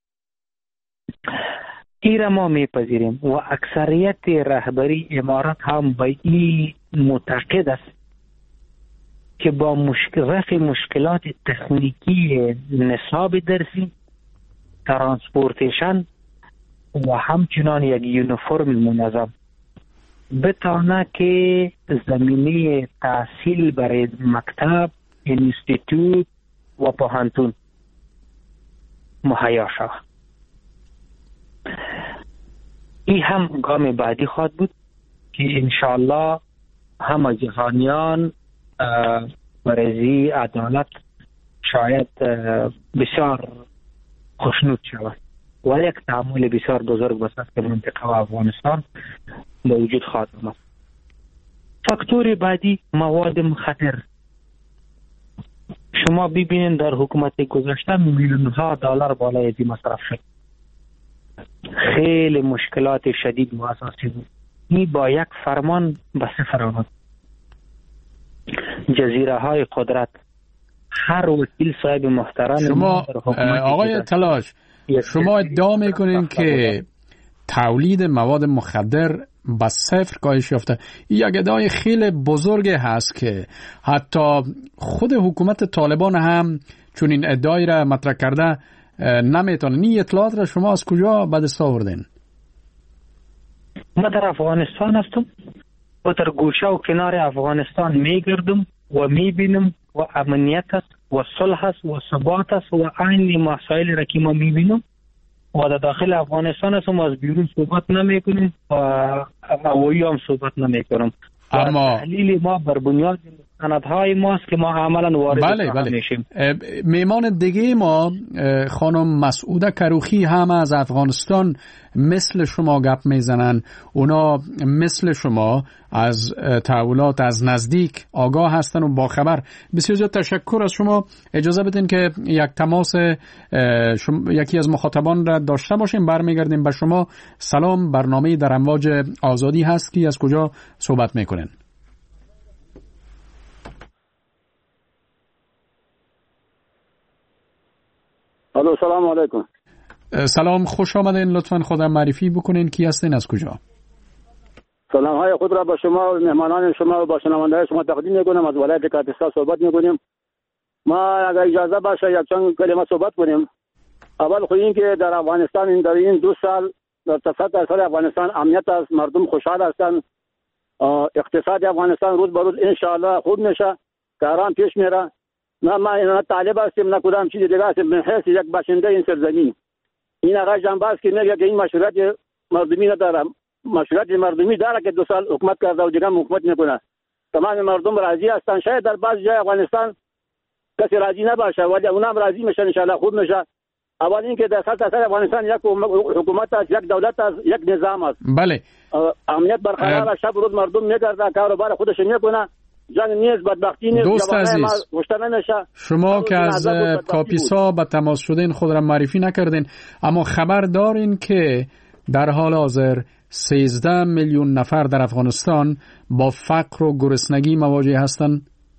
این را ما میپذیریم و اکثریت رهبری امارات هم به این معتقد است که با رفع مشکلات تکنیکی نصاب درسی، ترانسپورتیشن و همچنان یک یونیفرم منظم بتانه که زمینه تحصیل برای مکتب، انستیتوت و پوهنتون مهیا شود. این هم گام بعدی خواهد بود که انشاءالله همه جهانیان برای عدالت شاید بسیار خوشنود شود و یک تعامل بسیار بزرگ بسید که منطقه و افغانستان به وجود خواهد آمد. فاکتور بعدی مواد مخدر. شما ببینید در حکومت گذشته میلیون‌ها دلار بالای از مصرف شد. خیلی مشکلات شدید و اساسی بود. این با یک فرمان به صفر آمد. جزیره های قدرت، هر وکیل صاحب محترم شما آقای تلاش، شما ادعا میکنین که تولید مواد مخدر به صفر کاهش یافته. یک ادعای خیلی بزرگ هست که حتی خود حکومت طالبان هم چون این ادعای را مطرح کرده نمیتونه. این اطلاعات را شما از کجا به دست آوردین؟ ما در افغانستان هستم و در گوشه و کنار افغانستان میگردم و میبینم و امنیت است و صلح است و ثبات است و عین مسائل را که ما میبینم و در داخل افغانستان هستم و از بیرون صحبت نمیکنیم و هوایی هم صحبت نمیکنم. اما تحلیل ما بر بنیاد سندهای ماست که ما عملا وارد میشیم. میمان دیگه ما خانم مسعوده کروخی هم از افغانستان مثل شما گپ میزنن. اونا مثل شما از تحولات از نزدیک آگاه هستن و باخبر. بسیار زیاد تشکر از شما. اجازه بدین که یک تماس یکی از مخاطبان را داشته باشیم، برمیگردیم به شما. سلام، برنامه در امواج آزادی هست که از کجا صحبت میکنین؟ الو، سلام علیکم. سلام، خوش آمدین. لطفاً خودم معرفی بکنین، کی هستین، از کجا؟ سلام های خود را با شما و مهمانان شما و با شنوندگان شما تقدیم میکنم. از ولایت کاپیسا صحبت میکنیم. ما اگر اجازه باشه یک چند کلمه صحبت کنیم. اول خو این که در افغانستان در این 2 سال در 100% افغانستان امنیت است، مردم خوشحال هستند، اقتصاد افغانستان روز به روز ان شاء الله خوب میشه، کاران پیش میره. ما طالب هستیم، نه کدام چیز دیگه هستیم، به حیث یک باشنده این سرزمین. این آقای جنباز که میگه که این مشروعیت مردمی نداره، مشروعیت مردمی داره که 2 سال حکومت کرده و دیگه حکومت میکنه. تمام مردم راضی هستن. شاید در بعض جای افغانستان کسی راضی نباشه ولی اونم راضی میشن، ان شاء الله خوب میشه. اول اینکه در سطح افغانستان یک حکومت است، یک دولت است، یک نظام است. بله. امنیت برقرار، شب روز مردم میگرده، کاروبار خودش میکنه. جنگ نیست، بدبختی نیست. دوست عزیز، شما که از کاپیسا به تماس شدین خود را معرفی نکردین، اما خبر دارین که در حال حاضر 13 میلیون نفر در افغانستان با فقر و گرسنگی مواجه هستند؟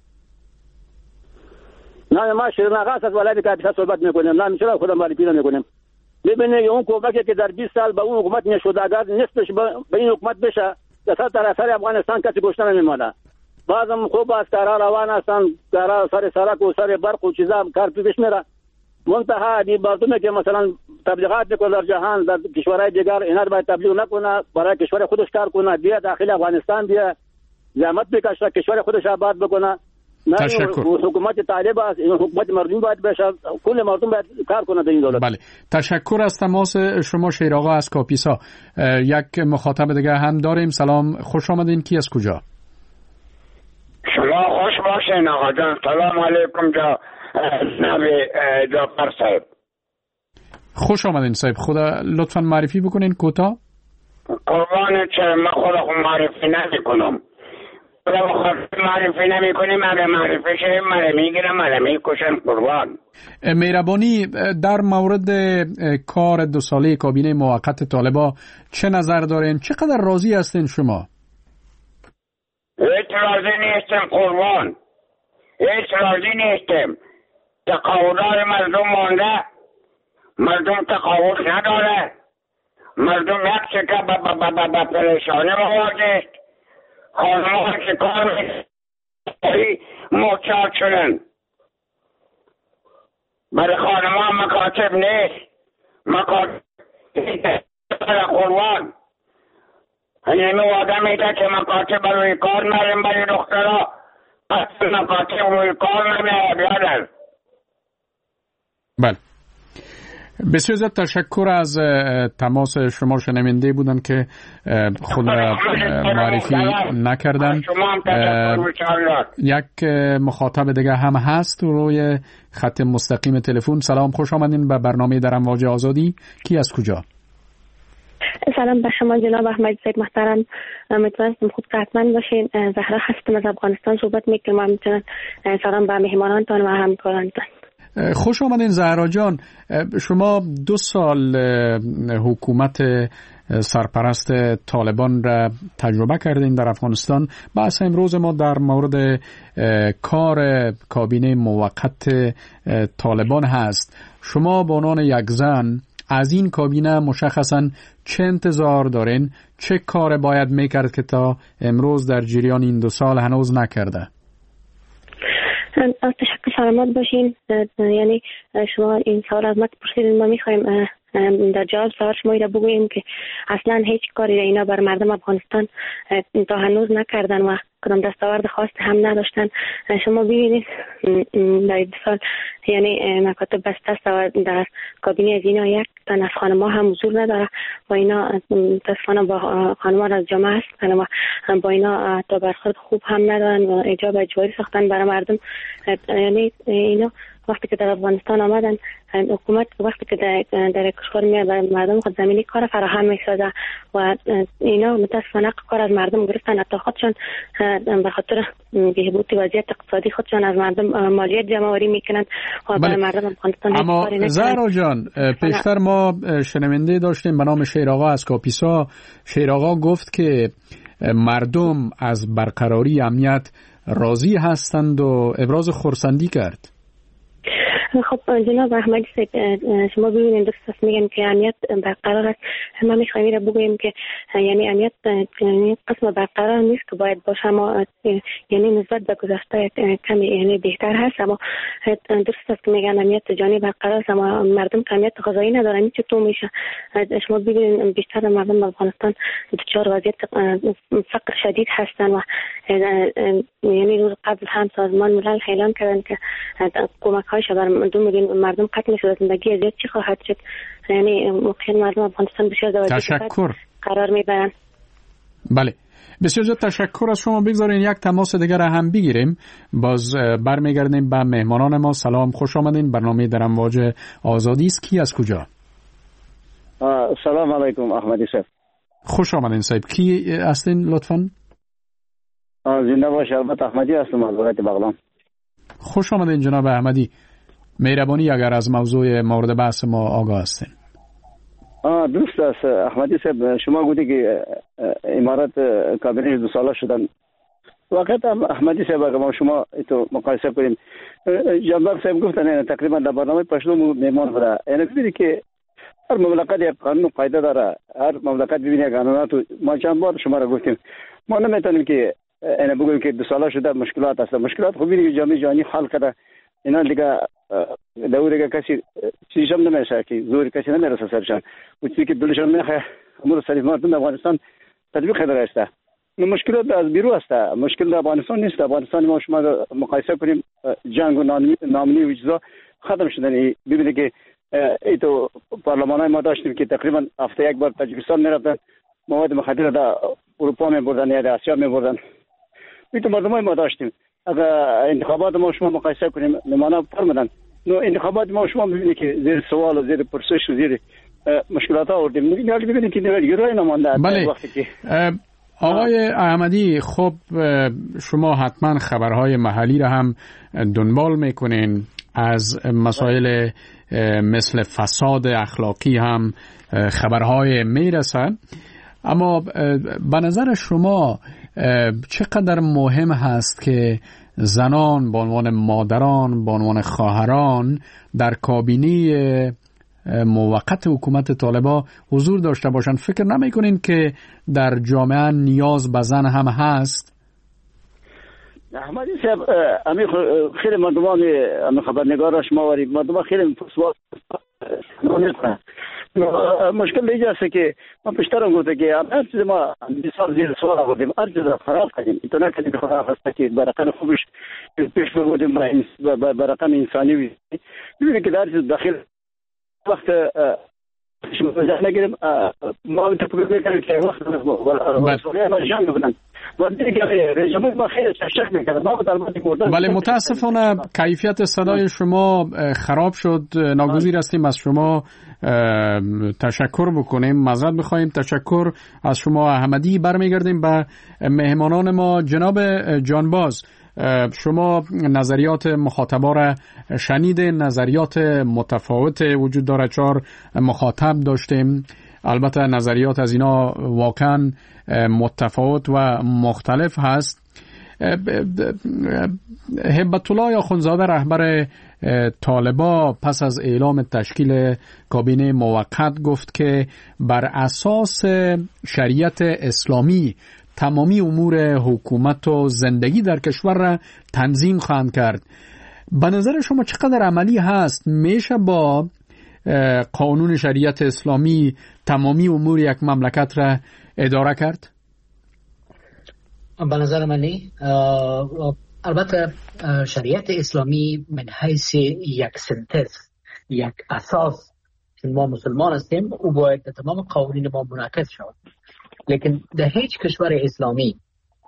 نه، ما شیرناغاس از ولایت کاپیسا صحبت میکنیم. نه، چرا خودم معرفی نمیکنیم؟ ببینید اون کمکی که در 20 سال به اون حکومت نشد، اگر نصفش به این حکومت بشه، در سر افغانستان کسی گوشت نمیمونه. بعضم خوب است، کارا روان هستن، کارا سر سرک و سر برق و چیزا کار پیش میره. منتها دی مردمی که مثلا تبلیغات میکنه در جهان، در کشورهای دیگر، اینا باید تبلیغ نکنه، برای کشور خودش کار کنه، بیا داخل افغانستان بیا زحمت بکشه، کشور خودش آباد بکنه. نه حکومت طالب است، این حکومت مردمی باید بشه، کل مردم باید کار کنه در این دولت. بله، تشکر از تماس شما شیر آقا از کاپیسا. یک مخاطب دیگه هم داریم. سلام، خوش آمدین. کی از کجا؟ شما خوش باشین آقا جان. سلام علیکم جناب جعفر صاحب. خوش آمدین صاحب. خدا لطفا معرفی بکنین کوتاه. قربان چه، من خدا معرفی نمی کنم. معرفی نمی کنیم، اگه معرفی شه من میگیرم، من میکشم. قربان مهربانی، در مورد کار 2 ساله کابینه موقت طالبا چه نظر دارین؟ چقدر راضی هستین شما؟ هیچ راضی نیستم قربان، هیچ راضی نیستم. تقاعدهای مردم مانده، مردم تقاعد نداره، مردم یک چکه به پریشانی مواجه است. خانم‌ها که کار می‌کنند محتاج شدن. برای خانم‌ها مکاتب نیست، مکاتب قربان. همه آدم میده که مکاتب روی کار نریم برای دخترها، اصلا مکاتب روی کار نمیاد یادن. بله، بسیار زیاد تشکر از تماس شما. شنونده بودن که خود را معرفی نکردن. یک مخاطب دیگه هم هست روی خط مستقیم تلفن. سلام، خوش آمدین به برنامه در امواج آزادی. کی از کجا؟ سلام به شما جناب احمد صاحب محترم. امیدوارم خوب صحتمند باشین. زهرا هستم از افغانستان صحبت میکنم. همچنین سلام به مهمانانتان و همکارانتان. خوش آمدین زهرا جان. شما 2 سال حکومت سرپرست طالبان را تجربه کردین در افغانستان. بحث امروز ما در مورد کار کابینه موقت طالبان هست. شما به عنوان یک زن از این کابینه مشخصاً چه انتظار دارین؟ چه کار باید میکرد که تا امروز در جریان این 2 سال هنوز نکرده؟ تشکر، سلامت باشین. یعنی شما این سوال از ما پرسیدین، ما میخوایم در جواب سوال شما را بگوییم که اصلا هیچ کاری اینا بر مردم افغانستان تا هنوز نکردن و کدام دستاورد خاص هم نداشتن. شما ببینید در این سال یعنی مکاتب بسته است و در کابینه از اینا یک تن از خانم‌ها هم حضور نداره و اینا متاسفانه با خانم‌ها از جامعه هستن و با اینا تا برخورد خوب هم ندارن و اجاب اجباری ساختن برای مردم. یعنی اینا وقتی که در افغانستان آمدن حکومت وقتی که در کشور میاد برای مردم خود زمینی کار فراهم میسازه و اینا متاسفانه کار از مردم گرفتن، حتی خودشون به خاطر بهبود وضعیت اقتصادی خودشون از مردم مالیات جمع آوری میکنن و برای مردم افغانستان اما زهرا جان پیشتر ما شنونده داشتیم به نام شیر آقا از کاپیسا. شیر آقا گفت که مردم از برقراری امنیت راضی هستند و ابراز خرسندی کرد. خب جناب احمدی صاحب شما ببینید درست است میگن که امنیت برقرار است. ما میخوایم را بگوییم که یعنی امنیت قسم برقرار نیست که باید باشه، اما یعنی نسبت به گذشته کمی یعنی بهتر هست. اما درست است که میگن امنیت جانی برقرار است اما مردم امنیت غذایی ندارن. این چطور میشه؟ شما ببینید بیشتر مردم افغانستان دچار وضعیت فقر شدید هستن و یعنی روز قبل هم سازمان ملل اعلام کردن که کمک هایش بر 2 میلیون مردم قطع میشد. زندگی ازیاد چی خواهد شد؟ یعنی ممکن مردم افغانستان بسیار تشکر قرار میبرن. بله بسیار زیاد تشکر از شما. بگذارین یک تماس دیگر هم بگیریم، باز برمیگردیم به مهمانان ما. سلام، خوش آمدین. برنامه در امواج آزادی است. کی از کجا؟ سلام علیکم احمدی صاحب. خوش آمدین صاحب. کی هستین لطفاً؟ زنده باش. البته احمدی هستم از ولایت بغلان. خوش آمدین جناب احمدی. مهربانی اگر از موضوع مورد بحث ما آگاه هستین. درست است احمدی صاحب. شما گفتی که امارات کابینه 2 ساله شدن. واقعا احمدی صاحب اگر ما شما تو مقایسه کنیم، جناب صاحب گفتن تقریبا در برنامه پشتو میمان بوده. یعنی ببینید که هر مملکت یک قانون و قاعده داره. هر مملکت ببینید قانونات ما چند بار شما را گفتیم. ما نمیتونیم که یعنی بگوییم که 2 ساله شده مشکلات هست. مشکلات خوبی دیگه جامعه جهانی حل کرده. اینا دیگه دوره کسی چیزم نمیشه که زور کسی نمیرسه سرشان. و چیزی که دلشان میخواه امور سلیف مردم افغانستان تطبیق داره است. مشکلات از بیرون است. مشکل در افغانستان نیست. افغانستان ما شما مقایسه کنیم جنگ و ناامنی و چیزا ختم شدن. ببینید که ایتو پارلمانای ما داشتیم که تقریبا هفته یک بار تاجیکستان میرفتن، مواد مخدر در اروپا میبردن یا در آسیا میبردن. ایتو مردمای ما داشتیم. اگر انتخابات ما شما مقایسه کنیم نمونه فرمودن، نو انتخابات ما شما ببینید که زیر سوال و زیر پرسش و زیر مشکلات ها آوردیم. نگاهی ببینید که گروه نمانده. بله آقای احمدی، خب شما حتما خبرهای محلی را هم دنبال میکنین. از مسائل مثل فساد اخلاقی هم خبرهای میرسن، اما به نظر شما چقدر مهم هست که زنان به عنوان مادران، به عنوان خواهران در کابینه موقت حکومت طالبان حضور داشته باشند؟ فکر نمی کنین که در جامعه نیاز به زن هم هست؟ احمدی صاحب خیلی مردمان خبرنگار شما وارید مردمان خیلی سوال نمی‌کنن. مشکل اینجا است که ما پیشتر گفته که هر چیز ما مثال زیر سوال آوردیم، هر چیز خراب کردیم. تو نکنیم که خراب است که برقم خوبش پیش بردیم برقم انسانی. ببینید که در چیز داخل وقت شما نگیریم ما تفکر میکنیم که وقت مسئولیت ما جمع بودن. بله متاسفانه کیفیت صدای شما خراب شد. ناگزیر هستیم از شما تشکر بکنیم. معذرت می‌خوایم. تشکر از شما احمدی. برمیگردیم به مهمانان ما. جناب جانباز، شما نظریات مخاطبا را شنیدین. نظریات متفاوت وجود داره. 4 مخاطب داشتیم. البته نظریات از اینا واقعا متفاوت و مختلف هست. هبت الله اخوندزاده رهبر طالبان پس از اعلام تشکیل کابینه موقت گفت که بر اساس شریعت اسلامی تمامی امور حکومت و زندگی در کشور را تنظیم خواهند کرد. به نظر شما چقدر عملی هست؟ میشه با قانون شریعت اسلامی تمامی امور یک مملکت را اداره کرد؟ به نظر من البته شریعت اسلامی من حیث یک سنتز، یک اساس که ما مسلمان هستیم، او باید در تمام قوانین ما منعکس شود. لیکن در هیچ کشور اسلامی،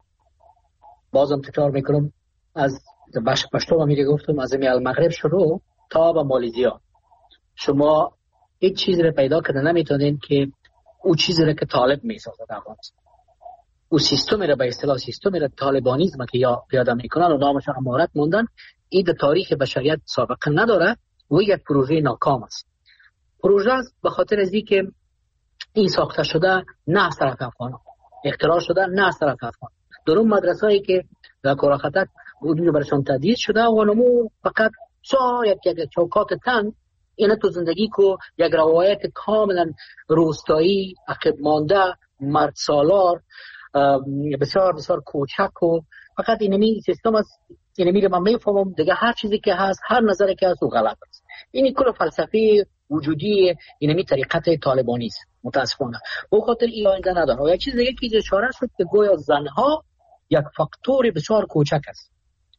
بازم تکرار میکنم، از پشتو میگه گفتم از المغرب شروع تا به مالزیا، شما هیچ چیزی رو پیدا کرده نمیتونین که او چیزی رو که طالب میسازه در افغانستان، او سیستمی رو به اصطلاح سیستمی رو طالبانیزم که یا پیاده میکنن و نامش امارت موندن، این در تاریخ بشریت سابقه نداره و یک پروژه ناکام است. پروژه است به خاطر از اینکه این ساخته شده نه از طرف افغانان، اختراع شده نه از طرف افغان. در اون مدرسه‌ای که در کوراخطک وجود برشان تدریس شده و نمو فقط یک چوکات تنگ، این تو زندگی کو یک روایت کاملا روستایی، عقب مانده، مرد سالار، بسیار بسیار کوچک و فقط اینمی سیستم است. اینمی رو من میفهمم دیگه، هر چیزی که هست، هر نظری که هست او غلط است. اینی کل فلسفه وجودی اینمی طریقت طالبانی است متاسفانه. به خاطر این آینده نداره. و یک چیز دیگه که اشاره شد که گویا زنها یک فاکتور بسیار کوچک است.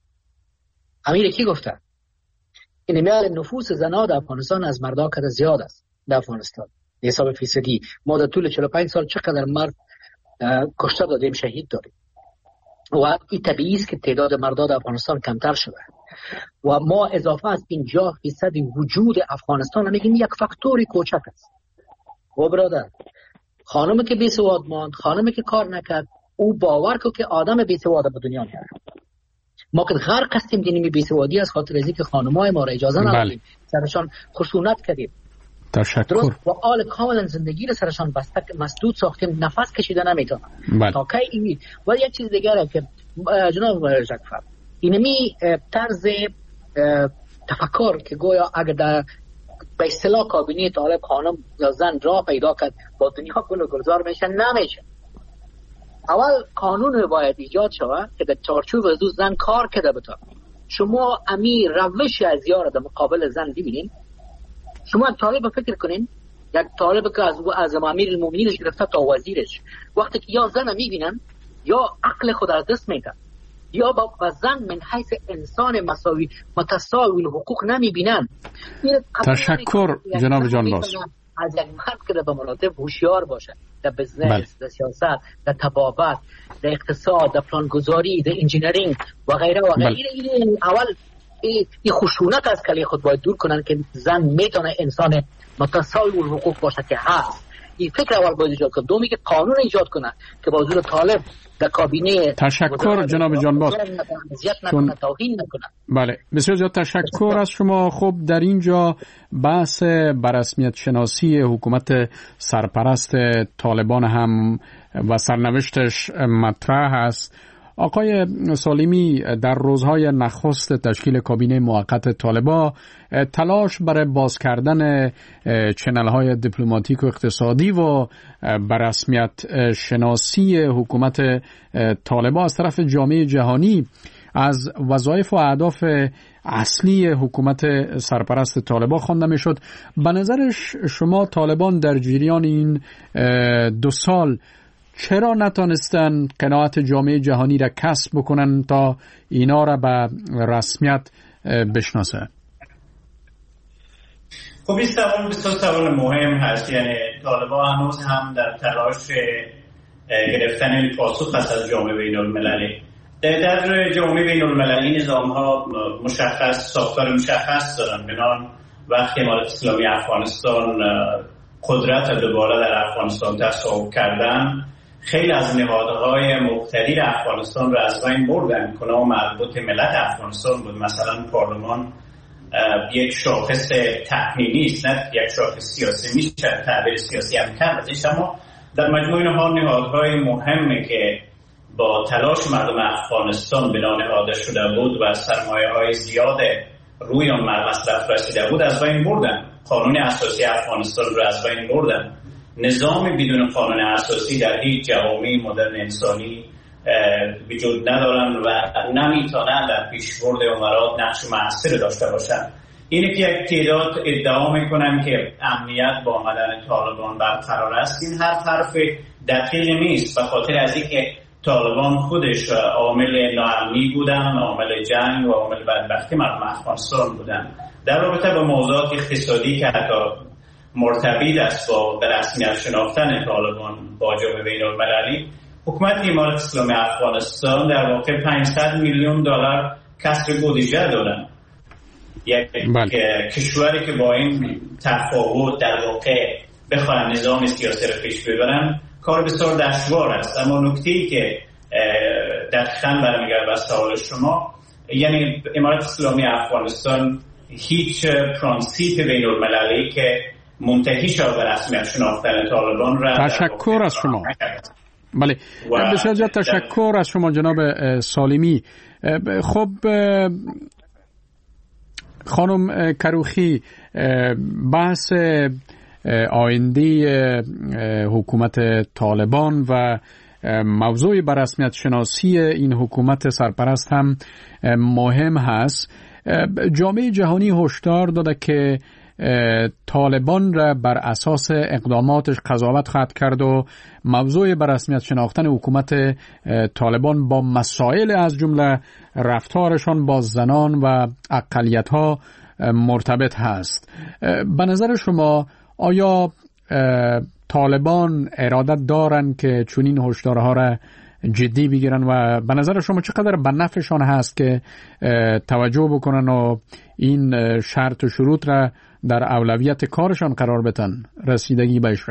امیر کی گفته؟ اینمی نفوس زنها در افغانستان از مردا که زیاد است. در افغانستان حساب فیصدی ما در طول 45 سال چقدر مرد کشته دادیم، شهید داریم و این طبیعی است که تعداد مردان در افغانستان کمتر شده و ما اضافه از 50% وجود افغانستان میگیم یک فاکتوری کوچک است. و برادر، خانمی که بیسواد ماند، خانمی که کار نکرد، او باور که آدم بیسواد به دنیا میاره. ما که غرق هستیم دینی بیسوادی از خاطر اینکه خانم‌های ما را اجازه ندادیم، سرشان خشونت کردیم. تشکر. و آل کاملا زندگی را سرشان بسته مسدود ساختیم، نفس کشیده نمیتونن. تا کی این؟ و یک چیز دیگه که جناب جعفر، اینمی طرز تفکر که گویا اگر در به اصطلاح کابینه طالب خانم یا زن راه پیدا کرد با دنیا گل و گلزار میشه، نمیشه. اول قانون باید ایجاد شود که در چارچوب از زن کار کرده بتا. شما امی روش از یار در مقابل زن ببینین. شما یک طالب فکر کنین، یک طالب که از امیر المومنینش گرفته تا وزیرش، وقتی که یا زن میبینن یا عقل خود از دست میدن یا با زن من حیث انسان مساوی متساوی حقوق نمیبینن. تشکر جناب جانباز. از یک مرد که به مراتب هوشیار باشه در بزنس، در سیاست، در طبابت، در اقتصاد، در پلانگذاری، در انجینرینگ و غیره و غیره. این اول این خشونت از کلی خود باید دور کنن که زن میتونه انسان متساوی حقوق باشه که هست. این فکر اول باید ایجاد کنن. دومی که قانون ایجاد کنن که با حضور طالب در کابینه. تشکر جناب جانباز. بله، بسیار زیاد تشکر از شما. خب در اینجا بحث بررسمیت شناسی حکومت سرپرست طالبان هم و سرنوشتش مطرح است. آقای سالمی، در روزهای نخست تشکیل کابینه موقت طالبان تلاش برای باز کردن چنل‌های دیپلماتیک و اقتصادی و بررسمیت شناسی حکومت طالبان از طرف جامعه جهانی از وظایف و اهداف اصلی حکومت سرپرست طالبان خوانده میشد. به نظر شما طالبان در جریان این 2 سال چرا نتونستن قناعت جامعه جهانی را کسب بکنن تا اینا را به رسمیت بشناسه؟ خب این سوال مهم هست. یعنی طالبان هنوز هم در تلاش گرفتن پاسخ هست از جامعه بین المللی. در جامعه بین المللی نظام ها مشخص، ساختار مشخص دارن. بنان وقتی امارت اسلامی افغانستان قدرت دوباره در افغانستان تصاحب کردن، خیلی از نهادهای مقتدر افغانستان را از بین بردن. کلاه مربوط ملت افغانستان بود. مثلا پارلمان یک شاخص تقنینی است، نه یک شاخص سیاسی. میشه تعبیر سیاسی هم کرد، اما در مجموع اینها نهادهای مهمی که با تلاش مردم افغانستان بنا نهاده شده بود و سرمایه‌های زیاد روی آن مصرف رسیده بود از بین بردن. قانون اساسی افغانستان را از بین بردن. نظام بدون قانون اساسی در هیچ جوامع مدرن انسانی وجود ندارن و نمیتونن در پیشبرد امارات نقش مؤثر داشته باشن. اینه که یک تعداد ادعا میکنن که امنیت با آمدن طالبان برقرار است. این حرف دقیق نیست، به خاطر از اینکه طالبان خودش عامل ناامنی بودن، عامل جنگ و عامل بدبختی مردم افغانستان بودن. در رابطه با موضوعات اقتصادی که حتی مرتبط است با به رسمیت شناختن طالبان با جامعه بین‌المللی، حکومت امارات اسلامی افغانستان در واقع 500 میلیون دلار کسر بودجه دارن. یک کشوری که با این تفاوت در واقع بخوان نظام سیاسی را پیش ببرن کار بسیار دشوار است. اما نکته‌ای که دقیقاً برمیگرده به سوال شما، یعنی امارات اسلامی افغانستان هیچ پرانسیپ بین‌المللی که منتهی شود به رسمیت شناختن طالبان را تشکر از شما. بله، بسیار زیاد تشکر از شما جناب سالمی. خب خانم کروخی، بحث آینده حکومت طالبان و موضوع بر رسمیت شناسی این حکومت سرپرست هم مهم هست. جامعه جهانی هشدار داده که طالبان را بر اساس اقداماتش قضاوت خواهد کرد و موضوع بر رسمیت شناختن حکومت طالبان با مسائل از جمله رفتارشان با زنان و اقلیت‌ها مرتبط هست. به نظر شما آیا طالبان ارادت دارن که چنین هشدارها را جدی بگیرن و به نظر شما چقدر به نفعشان هست که توجه بکنن و این شرط و شروط را در اولویت کارشان قرار بدن، رسیدگی بهش را؟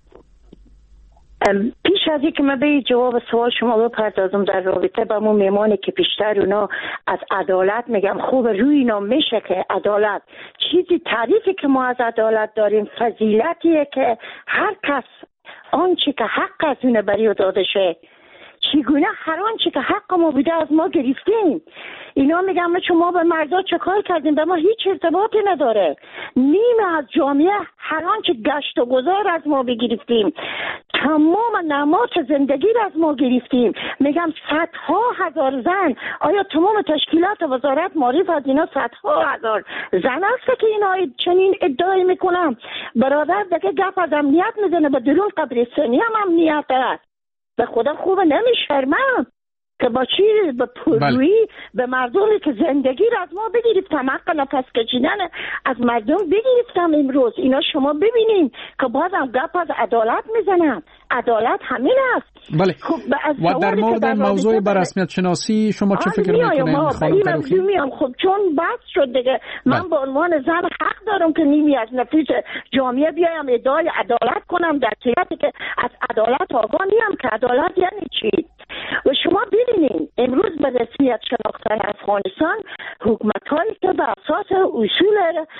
پیش از اینکه من به جواب سوال شما بپردازم در رابطه با اون میمانی که پیشتر اونا از عدالت میگم، خوب روی اینا میشه که عدالت چیزی، تعریفی که ما از عدالت داریم فضیلتیه که هر کس آنچه که حق از اون بری داده شه، چگونه هر آنچه که حق ما بوده از ما گرفتیم. اینا میگم چون ما به مردا چه کار کردیم، به ما هیچ ارتباطی نداره. نیمه از جامعه هر آنچه گشت و گذار از ما بگرفتیم، تمام نماد زندگی را از ما گرفتیم. میگم صدها هزار زن، آیا تمام تشکیلات وزارت معرف از اینا صدها هزار زن است که اینا چنین ادعای میکنم؟ برادر دیگه گپ از امنیت میزنه، به درون قبرستانی هم امنیت است. به خدا خوبه نمیشرمم که با چی به پرویی به مردمی که زندگی را از ما بگیرفتم، حق نفس کشیدن از مردم بگیرفتم. امروز اینا شما ببینین که بازم گپ از عدالت میزنم. عدالت همین است. بله. خب و در مورد موضوع بر رسمیت شناسی شما چه فکر میکنین خانم کروخی؟ خب چون بحث شد دیگه، من به عنوان زن حق دارم که نیمی از نفوس جامعه بیایم ادعای عدالت کنم، در صورتی که از عدالت آگاه نیم که عدالت یعنی چی. و شما ببینین امروز به رسمیت شناختن افغانستان حکومت‌هایی که به اساس اصول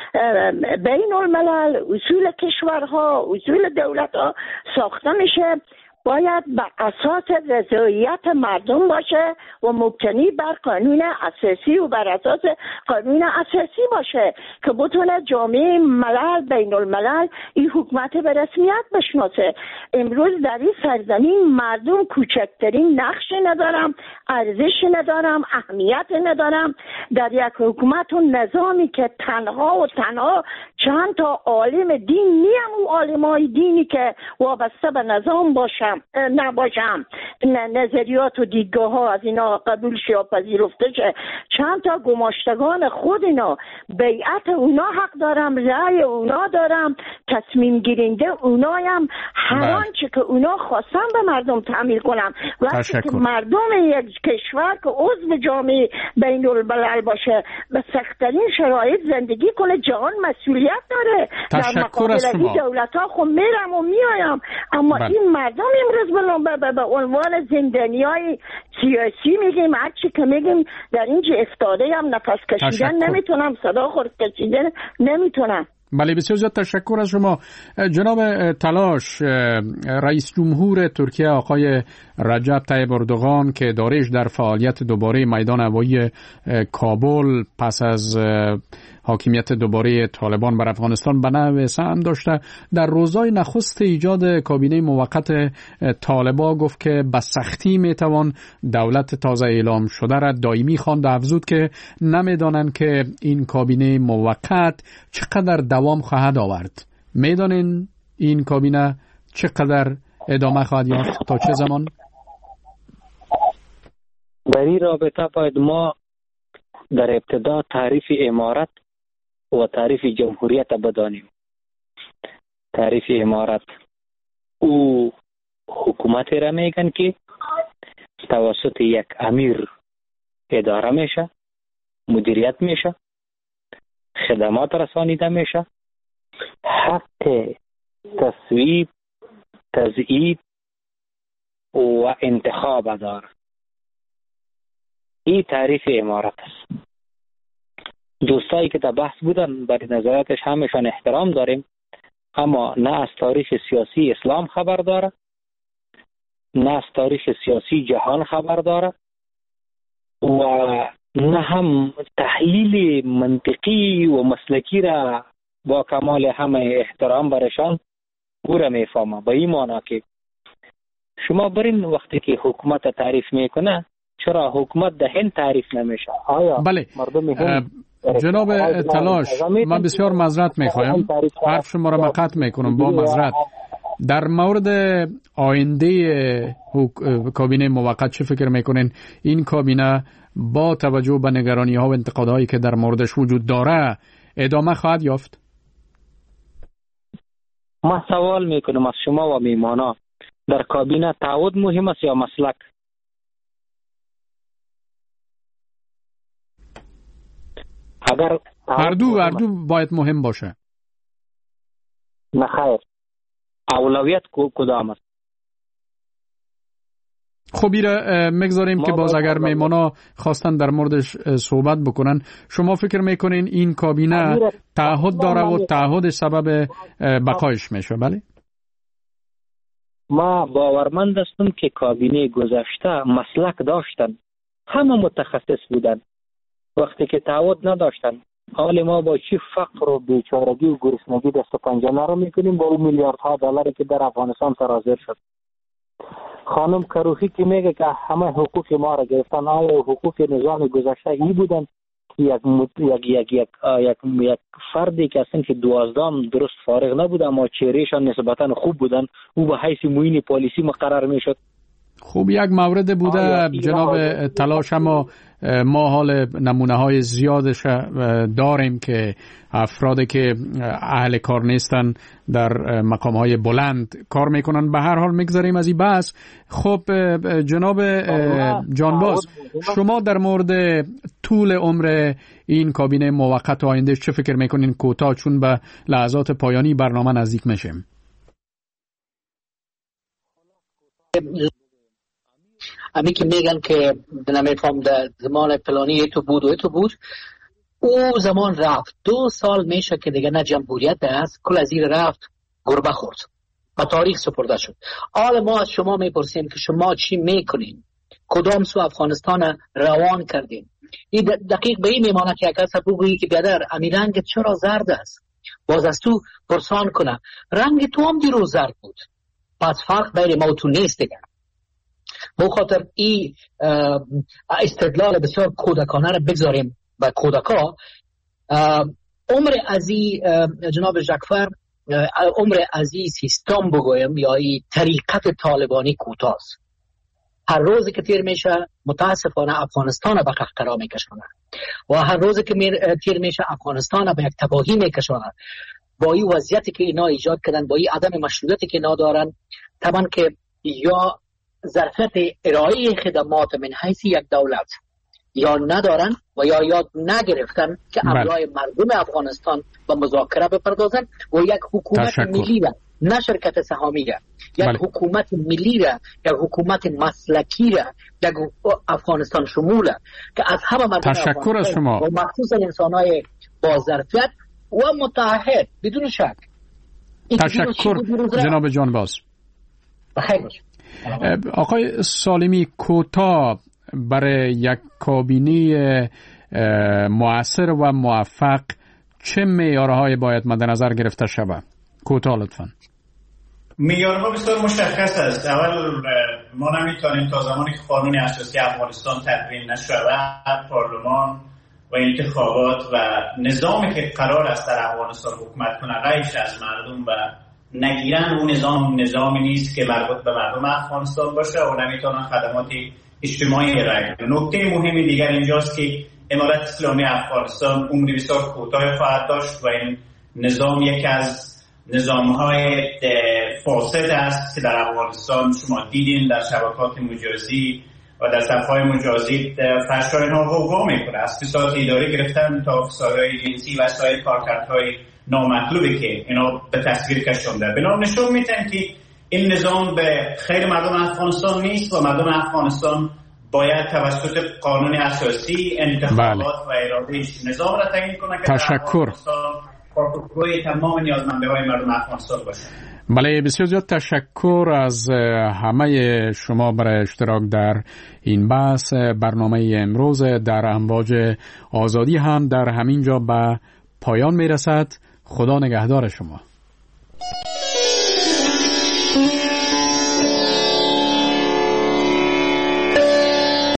بین الملل، اصول کشورها، اصول دولت‌ها ساخته میشه، باید بر اساس رضایت مردم باشه و مبتنی بر قانون اساسی و بر اساس قانون اساسی باشه که بتونه جامعه ملل بین الملل این حکومت به رسمیت بشناسه. امروز در این سرزمین مردم کوچکترین نقشی ندارم، ارزشی ندارم، اهمیت ندارم. در یک حکومت و نظامی که تنها و تنها چند تا عالم دین نیم و عالمای دینی که وابسته به نظام باشم نباشم، نظریات و دیدگاه ها از اینا قبول شه و پذیرفته شه، چند تا گماشتگان خود اینا، بیعت اونا حق دارم، رأی اونا دارم، تصمیم گیرنده اونایم، هر آنچه که اونا خواستن به مردم تعمیل کنم. وقتی که مردم یک کشور که عضو جامعه بین الملل باشه به سخت‌ترین شرایط زندگی کنه، جهان مسئولیت داره. در مقابل دولت ها خب میرم و میایم، اما این مردم امروز به عنوان زندانیای سیاسی میگیم، هرچی که میگیم در اینجا افتاده هم نفس کشیدن نمیتونم، صدا خورد کشیدن نمیتونم. بله، بسیار زیاد تشکر از شما. جناب تلاش، رئیس جمهور ترکیه آقای رجب طیب اردوغان که دارش در فعالیت دوباره میدان هوایی کابل پس از حاکمیت دوباره طالبان بر افغانستان به نحو سهم داشته. در روزهای نخست ایجاد کابینه موقت طالبان گفت که به سختی میتوان دولت تازه اعلام شده را دائمی خواند و افزود که نمیدانند که این کابینه موقت چقدر دوام خواهد آورد. میدانین این کابینه چقدر ادامه خواهد یافت، تا چه زمان؟ در این رابطه باید ما در ابتدا تعریف امارت و تعریف جمهوریت بدانیم. تعریف امارت او حکومت را میگن که توسط یک امیر اداره میشه، مدیریت میشه، خدمات رسانیده میشه، حق تصویب، تضییع و انتخاب داره. این تعریف امارت است. دوستایی که در بحث بودن برای نظراتش همشان احترام داریم، اما نه از تاریخ سیاسی اسلام خبر داره، نه از تاریخ سیاسی جهان خبر داره و نه هم تحلیل منطقی و مسلکی را با کمال همه احترام برشان او را میفهمه. به این معنی که شما برین وقتی که حکومت تعریف میکنه، چرا حکومت ده هند تعریف نمیشه؟ آیا بله. مردم هند جناب تلاش، من بسیار معذرت میخوایم، حرف شما را قطع میکنم با معذرت. در مورد آینده کابینه موقت چه فکر میکنین؟ این کابینه با توجه به نگرانی ها و انتقادهایی که در موردش وجود داره ادامه خواهد یافت؟ ما سوال میکنم از شما و میمانا، در کابینه تعهد مهم است یا مسلک؟ اگر هر دو باید مهم باشه. نه خیر، اولویت کدام است؟ خب ایره مگذاریم که باز اگر میمانا خواستن در موردش صحبت بکنن. شما فکر میکنین این کابینه تعهد داره و تعهد سبب بقایش میشه؟ بله؟ ما باورمند هستم که کابینه گذشته مسلک داشتن، همه متخصص بودن. وقتی که تعهد نداشتن، حال ما با چی فقر و بیچارگی و گرسنگی دست و پنجه نرم میکنیم با اون میلیاردها دلاری که در افغانستان سرازیر شد. خانم کروخی که میگه که همه حقوق ما را گرفتن، آیا حقوق نظام گذشته ای بودن که یک فردی که اصلا که 12 درست فارغ نبود اما چهرهشان نسبتا خوب بودن، او به حیث معین پالیسی مقرر میشد؟ خوب یک مورد بوده جناب تلاش، اما ما حال نمونه های زیادش داریم که افرادی که اهل کار نیستن در مقام های بلند کار میکنن. به هر حال میگذاریم از این بحث. خب جناب جانباز، شما در مورد طول عمر این کابینه موقت آینده چه فکر میکنین؟ کوتاه، چون به لحظات پایانی برنامه نزدیک میشیم. امی که میگن که نمیفهم در زمان فلانی تو بود، او زمان رفت. 2 سال میشه که دیگه نه جمهوریت هست، کل از این رفت گربه خورد و تاریخ سپرده شد. حالا ما از شما میپرسیم که شما چی میکنین؟ کدام سو افغانستان روان کردین؟ این دقیق به این میمانه که اگر بگویی که بیادر امی رنگ چرا زرد است، باز از تو پرسان کنه رنگ تو هم دیروز زرد بود، پس فرق بین ما و تو نیست دیگه. به خاطر این استدلال بسیار کودکانه را بگذاریم و کودکا. عمر ازی جناب جعفر، عمر ازی سیستم بگویم یا این طریقت طالبانی کوتاه است. هر روزی که تیر میشه متاسفانه افغانستان به قهقرا میکشونه و هر روزی که تیر میشه افغانستان به یک تباهی میکشونه. با این وضعیتی که اینا ایجاد کردن، با این عدم مشروعیتی که اینا دارن، طبعا که یا ظرفیت ارائه خدمات من حیث یک دولت یا ندارن و یا یاد نگرفتن که ابزار مردم افغانستان با مذاکره بپردازن و یک حکومت ملی را، نه شرکت سهامی را، یک حکومت ملی را، یک حکومت مسلکی را، یک افغانستان شمول که از همه مردم تشکر از شما و مخصوصا انسان‌های با ظرفیت و متعهد بدون شک. تشکر جناب جانباز. بخیر باش. آقای سالمی، کوتاه برای یک کابینه مؤثر و موفق چه معیارهایی باید مد نظر گرفته شود؟ کوتاه لطفاً. معیارها بسیار مشخص است. اول ما نمیتونیم تا زمانی که قانون اساسی افغانستان تدوین نشود، پارلمان و انتخابات و نظامی که قرار است در افغانستان حکومت کنه غیش از مردم و نگیرن اون نظامی نیست که مربوط به مردم افغانستان باشه و نمیتونن خدمات اجتماعی ارائه کنه. نکته مهم دیگر اینجاست که امارت اسلامی افغانستان عمری بسیار کوتاه خواهد داشت و این نظام یکی از نظام‌های فاسد است که در افغانستان شما دیدین در شبکات مجازی و در صفحه‌های مجازی فحش‌های اینها غوغا میکنه، از فساد اداری گرفتن تا فسادهای جنسی و سایر کارکردهای نامطلوبی که اینا به تصویر کشونده. بنا نشون میدن که این نظام به خیر مردم افغانستان نیست و مردم افغانستان باید توسط قانون اساسی انتخابات و ارادهش نظام را تعیین کنه که تشکر. پاسخگوی تمام نیازمندی‌های مردم افغانستان باشه. بله، بسیار زیاد تشکر از همه شما برای اشتراک در این بحث. برنامه امروز در امواج آزادی هم در همین جا به پایان میرسد. خدا نگهدار شما.